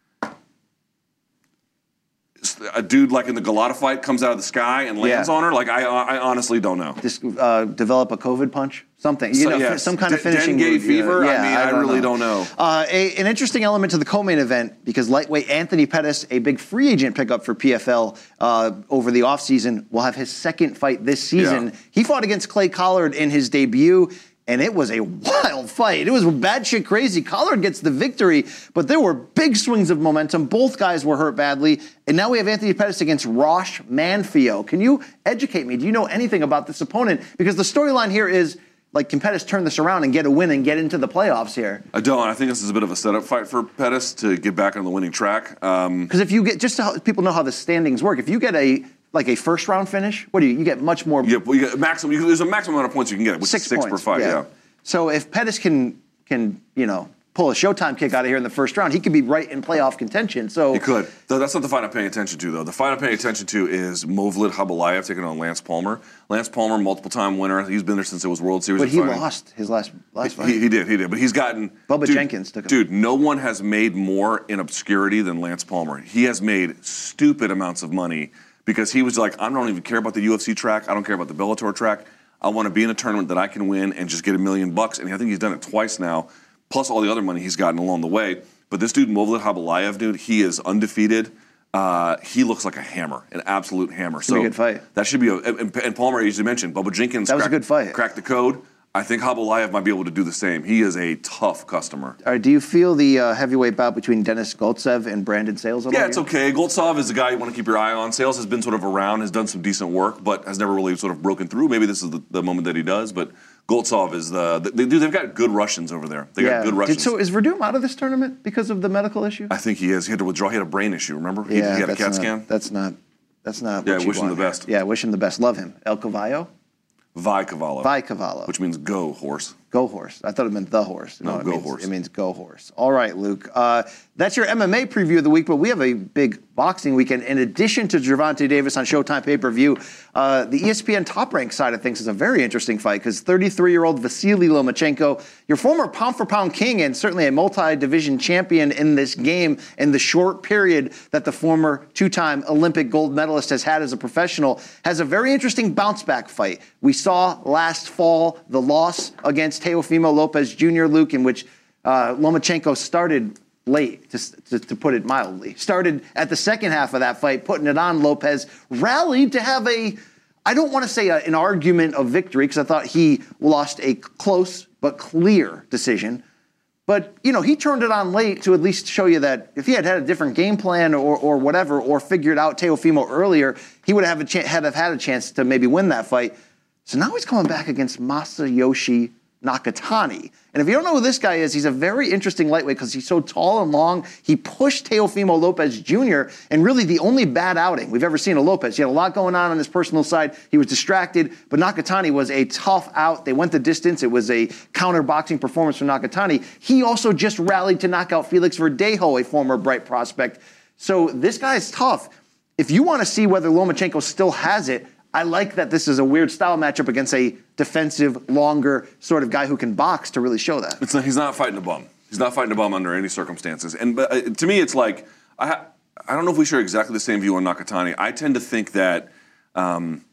a dude like in the Galata fight comes out of the sky and lands Yeah. on her. Like I, I honestly don't know. Just uh, develop a COVID punch, something. You So, know, yes. some kind of Den- finishing dengue move. fever? Yeah, I mean, I don't really know. don't know. Uh, a, an interesting element to the co-main event because lightweight Anthony Pettis, a big free agent pickup for P F L uh, over the offseason, will have his second fight this season. Yeah. He fought against Clay Collard in his debut. And it was a wild fight. It was bad shit crazy. Collard gets the victory, but there were big swings of momentum. Both guys were hurt badly. And now we have Anthony Pettis against Rosh Manfio. Can you educate me? Do you know anything about this opponent? Because the storyline here is, like, can Pettis turn this around and get a win and get into the playoffs here? I don't. I think this is a bit of a setup fight for Pettis to get back on the winning track. Um, Because if you get, just so how, people know how the standings work, if you get a, like a first round finish, what do you, you get much more. you get, you get maximum, you, there's a maximum amount of points you can get, which Six is six points, per fight. Yeah. So if Pettis can can you know pull a Showtime kick out of here in the first round, he could be right in playoff contention. So He could. Though that's not the fight I'm paying attention to, though. The fight I'm paying attention to is Movlid Habalayev taking on Lance Palmer. Lance Palmer, multiple-time winner. He's been there since it was World Series. But of he fighting. lost his last last fight. He, he did, he did. But he's gotten... Bubba dude, Jenkins took him. Dude, no one has made more in obscurity than Lance Palmer. He has made stupid amounts of money because he was like, I don't even care about the U F C track. I don't care about the Bellator track. I want to be in a tournament that I can win and just get a million bucks. And I think he's done it twice now, plus all the other money he's gotten along the way. But this dude, Movlid Habalayev, dude, he is undefeated. Uh, he looks like a hammer, an absolute hammer. So be a good fight. That should be a. And, and Palmer, as you mentioned, Bubba Jenkins. That was a cracked, good fight. Cracked the code. I think Habalayev might be able to do the same. He is a tough customer. All right, do you feel the uh, heavyweight bout between Dennis Goltsev and Brandon Sales? Yeah, it's okay. Goltsov is a guy you want to keep your eye on. Sales has been sort of around, has done some decent work, but has never really sort of broken through. Maybe this is the, the moment that he does, but Goltsov is the, they do, they've got good Russians over there. They yeah. got good Russians. Did, so is Verdum out of this tournament because of the medical issue? I think he is. He had to withdraw. He had a brain issue, remember? He, yeah, he had a that's CAT not, scan. That's not, that's not Yeah, what you wish him want the here. best. Yeah, wish him the best. Love him. El Cavallo? Vi Cavallo. Vi Cavallo. Which means go, horse. Go horse. I thought it meant the horse. No, it go means, horse. It means go horse. All right, Luke. Uh, that's your M M A preview of the week, but we have a big boxing weekend. In addition to Gervonta Davis on Showtime pay-per-view, uh, the E S P N Top Rank side of things is a very interesting fight because thirty-three-year-old Vasily Lomachenko, your former pound-for-pound king and certainly a multi-division champion in this game in the short period that the former two-time Olympic gold medalist has had as a professional, has a very interesting bounce-back fight. We saw last fall the loss against Teofimo Lopez Junior, Luke, in which uh, Lomachenko started late, to, to, to put it mildly. Started at the second half of that fight, putting it on Lopez, rallied to have a, I don't want to say a, an argument of victory, because I thought he lost a close but clear decision. But, you know, he turned it on late to at least show you that if he had had a different game plan or, or whatever, or figured out Teofimo earlier, he would have, a ch- had, have had a chance to maybe win that fight. So now he's coming back against Masayoshi Nakatani. And if you don't know who this guy is, he's a very interesting lightweight because he's so tall and long. He pushed Teofimo Lopez Junior, and really the only bad outing we've ever seen of Lopez. He had a lot going on on his personal side. He was distracted, but Nakatani was a tough out. They went the distance. It was a counter-boxing performance from Nakatani. He also just rallied to knock out Felix Verdejo, a former bright prospect. So this guy is tough. If you want to see whether Lomachenko still has it, I like that this is a weird style matchup against a defensive, longer sort of guy who can box to really show that. It's not, he's not fighting a bum. He's not fighting a bum under any circumstances. And but, uh, to me, it's like, I, ha- I don't know if we share exactly the same view on Nakatani. I tend to think that, um,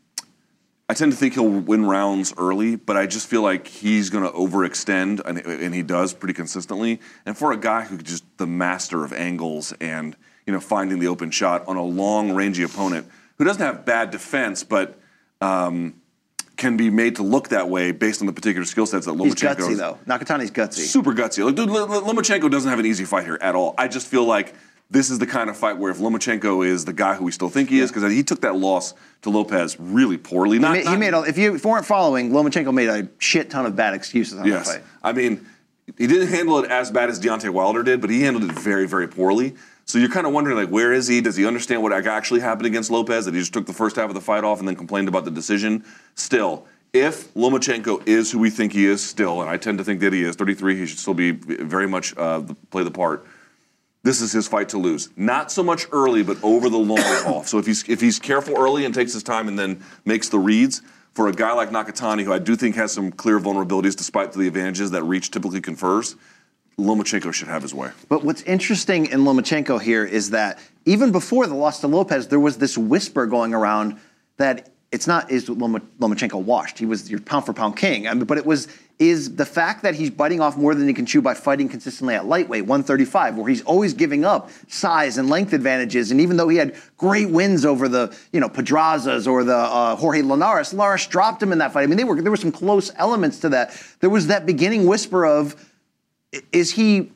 I tend to think he'll win rounds early, but I just feel like he's going to overextend, and, and he does pretty consistently. And for a guy who's just the master of angles and, you know, finding the open shot on a long, rangy opponent, who doesn't have bad defense, but um, can be made to look that way based on the particular skill sets that Lomachenko He's gutsy, though. Nakatani's gutsy. Super gutsy. Like, dude, Lomachenko doesn't have an easy fight here at all. I just feel like this is the kind of fight where if Lomachenko is the guy who we still think he is, because he took that loss to Lopez really poorly. Not, he, made, not, he made a, if you if you weren't following, Lomachenko made a shit ton of bad excuses on yes. that fight. I mean, he didn't handle it as bad as Deontay Wilder did, but he handled it very, very poorly. So you're kind of wondering, like, where is he? Does he understand what actually happened against Lopez, that he just took the first half of the fight off and then complained about the decision? Still, if Lomachenko is who we think he is still, and I tend to think that he is, thirty-three, he should still be very much uh, play the part, this is his fight to lose. Not so much early, but over the long haul. So if he's, if he's careful early and takes his time and then makes the reads, for a guy like Nakatani, who I do think has some clear vulnerabilities despite the advantages that reach typically confers, Lomachenko should have his way. But what's interesting in Lomachenko here is that even before the loss to Lopez, there was this whisper going around that it's not, is Lomachenko washed? He was your pound-for-pound king. I mean, but it was, is the fact that he's biting off more than he can chew by fighting consistently at lightweight, one thirty-five, where he's always giving up size and length advantages. And even though he had great wins over the, you know, Pedrazas or the uh, Jorge Linares, Linares dropped him in that fight. I mean, they were, there were some close elements to that. There was that beginning whisper of, is he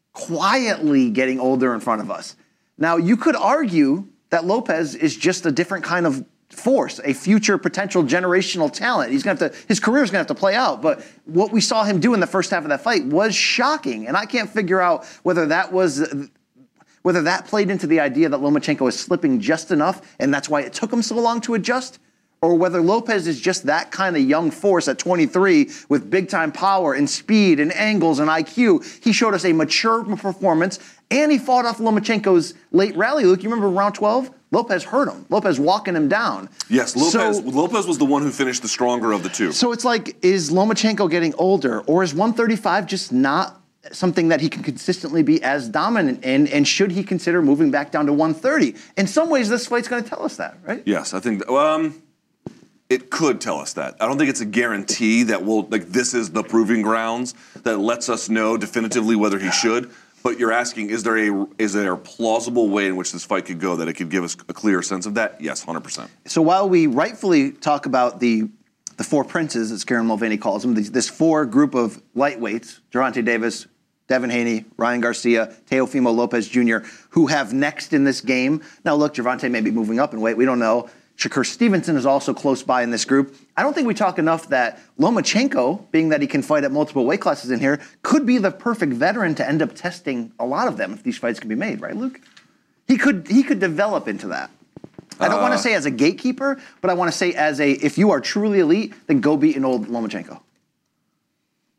quietly getting older in front of us? Now, you could argue that Lopez is just a different kind of force, a future potential generational talent. He's going to have to, his career is going to have to play out. But what we saw him do in the first half of that fight was shocking. And I can't figure out whether that was, whether that played into the idea that Lomachenko is slipping just enough, and that's why it took him so long to adjust, or whether Lopez is just that kind of young force at twenty-three with big-time power and speed and angles and I Q. He showed us a mature performance, and he fought off Lomachenko's late rally. Luke, you remember round twelve? Lopez hurt him. Lopez walking him down. Yes, Lopez, so, Lopez was the one who finished the stronger of the two. So it's like, is Lomachenko getting older, or is one thirty-five just not something that he can consistently be as dominant in, and should he consider moving back down to one thirty? In some ways, this fight's going to tell us that, right? Yes, I think, um... it could tell us that. I don't think it's a guarantee that we'll, like, this is the proving grounds that lets us know definitively whether he should. But you're asking, is there a is there a plausible way in which this fight could go that it could give us a clear sense of that? Yes, one hundred percent. So while we rightfully talk about the the four princes, as Karen Mulvaney calls them, this, this four group of lightweights, Gervonta Davis, Devin Haney, Ryan Garcia, Teofimo Lopez Junior, who have next in this game. Now, look, Gervonta may be moving up in weight. We don't know. Shakur Stevenson is also close by in this group. I don't think we talk enough that Lomachenko, being that he can fight at multiple weight classes in here, could be the perfect veteran to end up testing a lot of them if these fights can be made, right, Luke? He could he could develop into that. I don't uh, want to say as a gatekeeper, but I want to say as a, if you are truly elite, then go beat an old Lomachenko.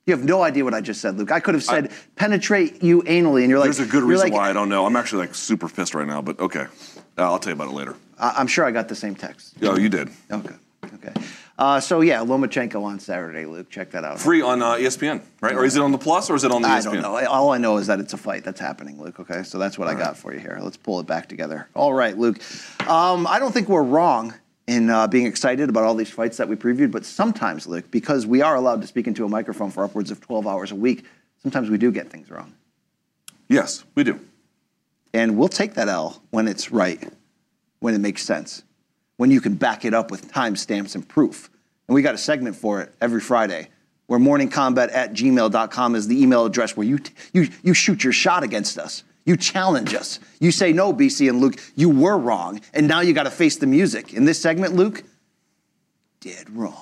You have no idea what I just said, Luke. I could have said I, penetrate you anally, and you're like, there's a good reason like, why I don't know. I'm actually like super pissed right now, but okay. Uh, I'll tell you about it later. I, I'm sure I got the same text. Oh, you did. Okay. Okay. Uh, so, yeah, Lomachenko on Saturday, Luke. Check that out. Free on uh, E S P N, right? Or is it on the Plus or is it on the I E S P N? I don't know. All I know is that it's a fight that's happening, Luke, okay? So that's what All I got right. for you here. Let's pull it back together. All right, Luke. Um, I don't think we're wrong in uh, being excited about all these fights that we previewed, but sometimes, Luke, because we are allowed to speak into a microphone for upwards of twelve hours a week, sometimes we do get things wrong. Yes, we do. And we'll take that L when it's right, when it makes sense, when you can back it up with timestamps and proof. And we got a segment for it every Friday where morningcombat at gmail dot com is the email address where you, t- you, you shoot your shot against us. You challenge us. You say, no, B C and Luke, you were wrong, and now you got to face the music. In this segment, Luke, dead wrong.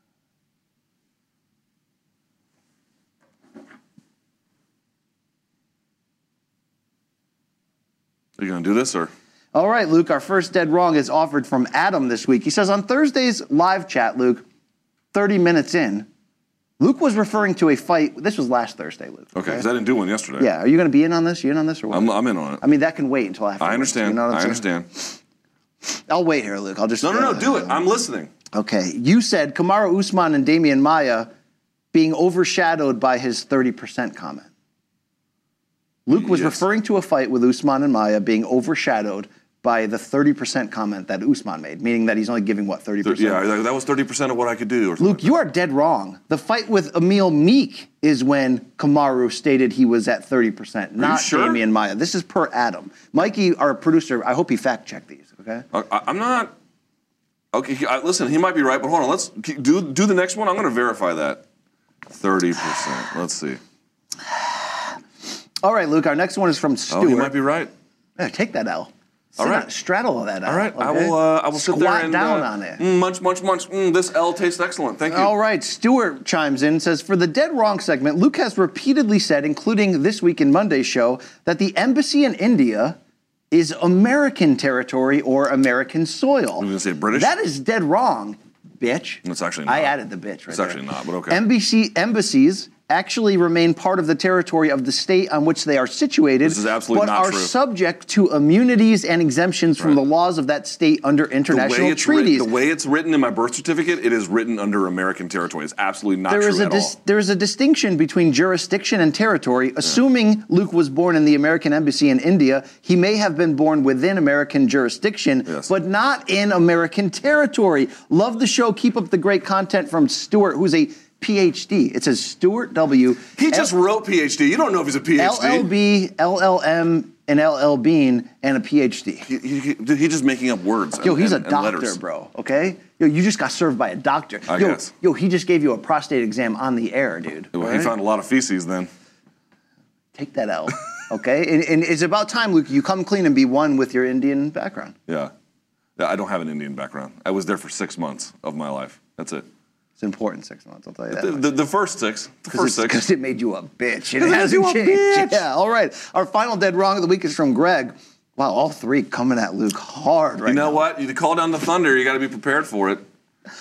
Are you going to do this, or? All right, Luke, our first dead wrong is offered from Adam this week. He says, on Thursday's live chat, Luke, thirty minutes in, Luke was referring to a fight. This was last Thursday, Luke. Okay, because okay? I didn't do one yesterday. Yeah, are you going to be in on this? You in on this or what? I'm, I'm in on it. I mean, that can wait until after. I understand. You know what I'm I saying? understand. I'll wait here, Luke. I'll just... No, no, no, uh, do it. I'm listening. Okay. You said Kamaru Usman and Damian Maia being overshadowed by his thirty percent comment. Luke was yes. referring to a fight with Usman and Maia being overshadowed by the thirty percent comment that Usman made, meaning that he's only giving, what, thirty percent? Yeah, that was thirty percent of what I could do. Or Luke, like you are dead wrong. The fight with Emil Meek is when Kamaru stated he was at thirty percent, not sure? Damian Maia. This is per Adam. Mikey, our producer, I hope he fact-checked these, okay? I, I'm not... Okay, he, I, listen, he might be right, but hold on. Let's do, do the next one. I'm going to verify that. thirty percent. Let's see. All right, Luke, our next one is from Stuart. Oh, he might be right. Yeah, take that L. All right. Not straddle that L. All right, okay? I will. Uh, I will Squat sit there and down uh, on it. Mm, munch, munch, munch. Mm, this L tastes excellent. Thank you. All right, Stuart chimes in and says, for the dead wrong segment, Luke has repeatedly said, including this week in Monday's show, that the embassy in India is American territory or American soil. You're going to say British? That is dead wrong, bitch. It's actually not. I added the bitch right It's there. actually not, but okay. Embassy, embassies actually remain part of the territory of the state on which they are situated, This is absolutely but not are true. subject to immunities and exemptions from Right. the laws of that state under international the way it's treaties. Written, the way it's written in my birth certificate, it is written under American territory. It's absolutely not There true is a at dis- all. there is a distinction between jurisdiction and territory. Assuming Luke was born in the American embassy in India, he may have been born within American jurisdiction, Yes. but not in American territory. Love the show. Keep up the great content from Stuart, who's a P H D. It says Stuart W. He just L- wrote P H D. You don't know if he's a P H D. L L B, L L M, and L L Bean, and a P H D. He, he, he- he's just making up words. Yo, and, he's and, a and doctor, letters. bro, okay? Yo, you just got served by a doctor. I yo, guess. Yo, he just gave you a prostate exam on the air, dude. Well, all he right? found a lot of feces then. Take that L, okay? And, and it's about time, Luke, you come clean and be one with your Indian background. Yeah. Yeah, I don't have an Indian background. I was there for six months of my life. That's it. It's important six months, I'll tell you that. The, much. the, the first six. The first six. Because it made you a bitch. It It made hasn't you a changed. bitch. Yeah, all right. Our final dead wrong of the week is from Greg. Wow, all three coming at Luke hard right You know now. what? You call down the thunder. You got to be prepared for it.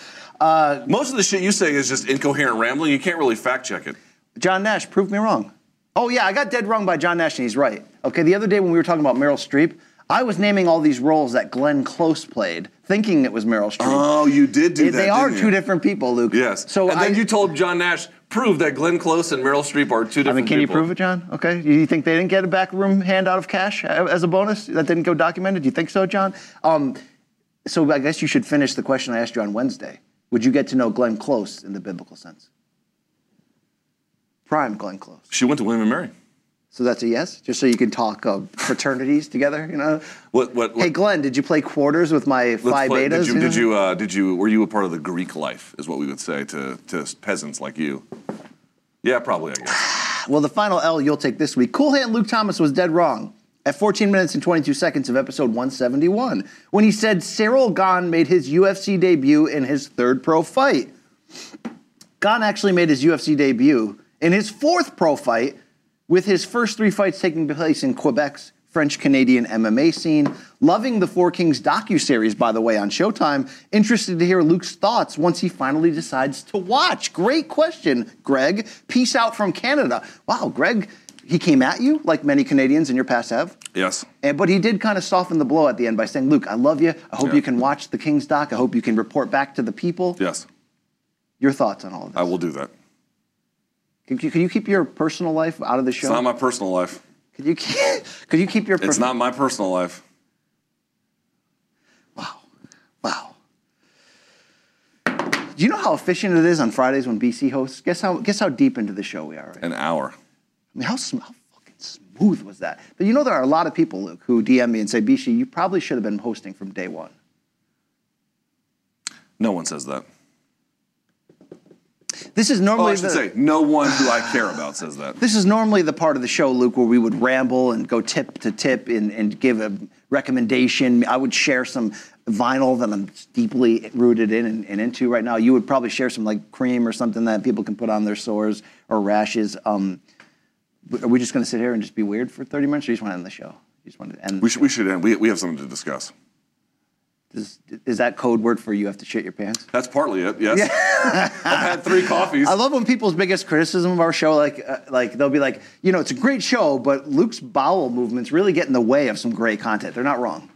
Uh, Most of the shit you say is just incoherent rambling. You can't really fact check it. John Nash proved me wrong. Oh, yeah, I got dead wrong by John Nash, and he's right. Okay, the other day when we were talking about Meryl Streep, I was naming all these roles that Glenn Close played, thinking it was Meryl Streep. Oh, you did do They- that. They are didn't two you? different people, Luke. Yes. So and then I, you told John Nash, prove that Glenn Close and Meryl Streep are two different people. I mean, can you prove it, John? Okay. You think they didn't get a backroom handout of cash as a bonus? That didn't go documented? Do you think so, John? Um, so I guess you should finish the question I asked you on Wednesday. Would you get to know Glenn Close in the biblical sense? Prime Glenn Close. She went to William and Mary. So that's a yes? Just so you can talk uh, fraternities together, you know? What? What? what Hey, Glenn, did you play quarters with my let's Phi play- Betas? Did you? know? Did you? Uh, did you? Were you a part of the Greek life? Is what we would say to to peasants like you. Yeah, probably. I guess. Well, the final L you'll take this week. Cool Hand Luke Thomas was dead wrong at fourteen minutes and twenty-two seconds of episode one seventy-one when he said Cyril Gane made his U F C debut in his third pro fight. Gane actually made his U F C debut in his fourth pro fight, with his first three fights taking place in Quebec's French-Canadian M M A scene. Loving the Four Kings docuseries, by the way, on Showtime. Interested to hear Luke's thoughts once he finally decides to watch. Great question, Greg. Peace out from Canada. Wow, Greg, he came at you like many Canadians in your past have. Yes. And, but he did kind of soften the blow at the end by saying, Luke, I love you. I hope Yeah. you can watch the Kings doc. I hope you can report back to the people. Yes. Your thoughts on all of this? I will do that. Could you, could you keep your personal life out of the show? It's not my personal life. Could you keep, could you keep your... It's not my personal life. Wow. Wow. Do you know how efficient it is on Fridays when B C hosts? Guess how Guess how deep into the show we are right An hour. I mean, how, sm- how fucking smooth was that? But you know there are a lot of people, Luke, who D M me and say, Bishi, you probably should have been hosting from day one. No one says that. This is Oh, normally I should the, say, no one who I care about says that. This is normally the part of the show, Luke, where we would ramble and go tip to tip and, and give a recommendation. I would share some vinyl that I'm deeply rooted in and, and into right now. You would probably share some like cream or something that people can put on their sores or rashes. Um, are we just going to sit here and just be weird for thirty minutes, or you just want to end the show? You just want to end. We should, we should end. We, we have something to discuss. Is, is that code word for you have to shit your pants? That's partly it, yes. I've had three coffees. I love when people's biggest criticism of our show, like, uh, like they'll be like, you know, it's a great show, but Luke's bowel movements really get in the way of some great content. They're not wrong.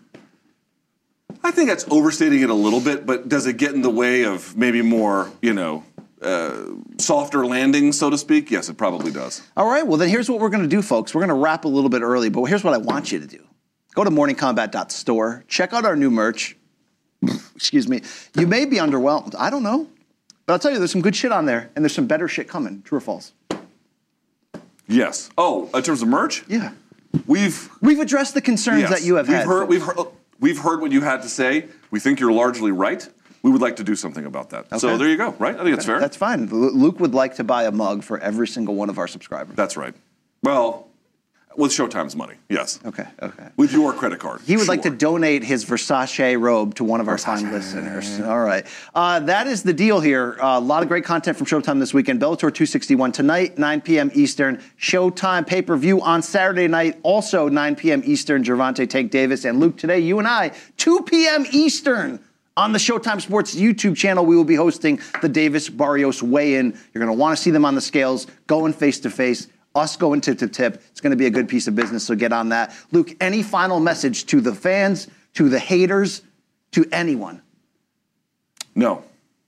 I think that's overstating it a little bit, but does it get in the way of maybe more, you know, uh, softer landing, so to speak? Yes, it probably does. All right, well, then here's what we're going to do, folks. We're going to wrap a little bit early, but here's what I want you to do. Go to morning combat dot store. Check out our new merch. Excuse me. You may be underwhelmed. I don't know. But I'll tell you, there's some good shit on there, and there's some better shit coming. True or false? Yes. Oh, in terms of merch? Yeah. We've... We've addressed the concerns yes, that you have we've had. Heard, we've, heard, we've heard what you had to say. We think you're largely right. We would like to do something about that. Okay. So there you go, right? I think it's fair. That's fine. Lu- Luke would like to buy a mug for every single one of our subscribers. That's right. Well, with Showtime's money, yes. Okay, okay. With your credit card. He would like to sure. donate his Versace robe to one of our fine listeners. All right. Uh, that is the deal here. Uh, a lot of great content from Showtime this weekend. Bellator two sixty-one tonight, nine p.m. Eastern. Showtime pay-per-view on Saturday night, also nine p.m. Eastern. Gervonta Tank Davis and Luke today, you and I, two p.m. Eastern. On the Showtime Sports YouTube channel, we will be hosting the Davis Barrios weigh-in. You're going to want to see them on the scales, going face-to-face. Us going tip to tip. It's going to be a good piece of business, so get on that. Luke, any final message to the fans, to the haters, to anyone? No.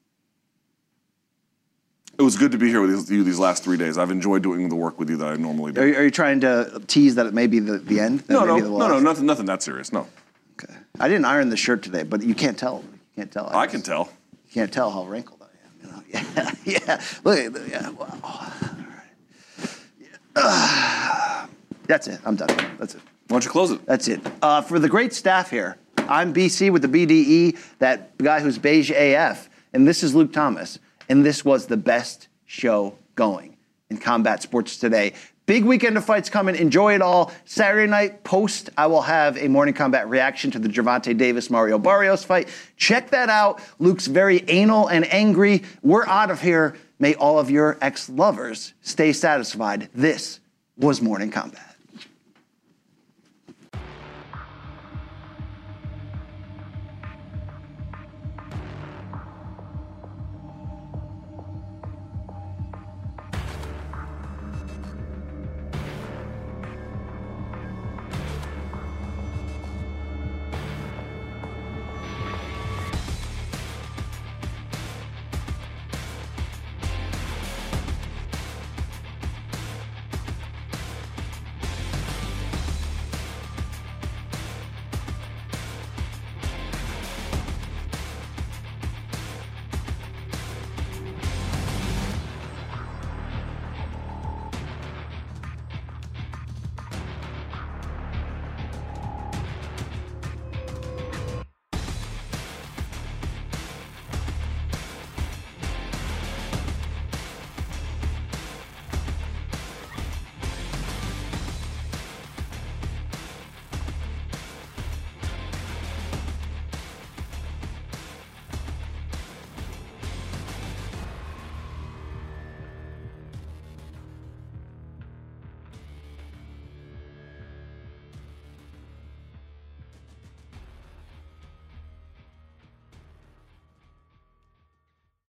It was good to be here with you these last three days. I've enjoyed doing the work with you that I normally do. Are you, are you trying to tease that it may be the, the end? That No, it may no, be the no, no, last? nothing, nothing that serious. No, Okay. I didn't iron the shirt today, but you can't tell. You can't tell. I can tell. You can't tell how wrinkled I am. You know? Yeah, yeah. Look at the, yeah. Wow. All right. Uh, that's it. I'm done. That's it. Why don't you close it? That's it. Uh, for the great staff here, I'm B C with the B D E, that guy who's beige A F, and this is Luke Thomas, and this was the best show going in combat sports today. Big weekend of fights coming. Enjoy it all. Saturday night post, I will have a morning combat reaction to the Gervonta Davis-Mario Barrios fight. Check that out. Luke's very anal and angry. We're out of here. May all of your ex-lovers stay satisfied. This was Morning Combat.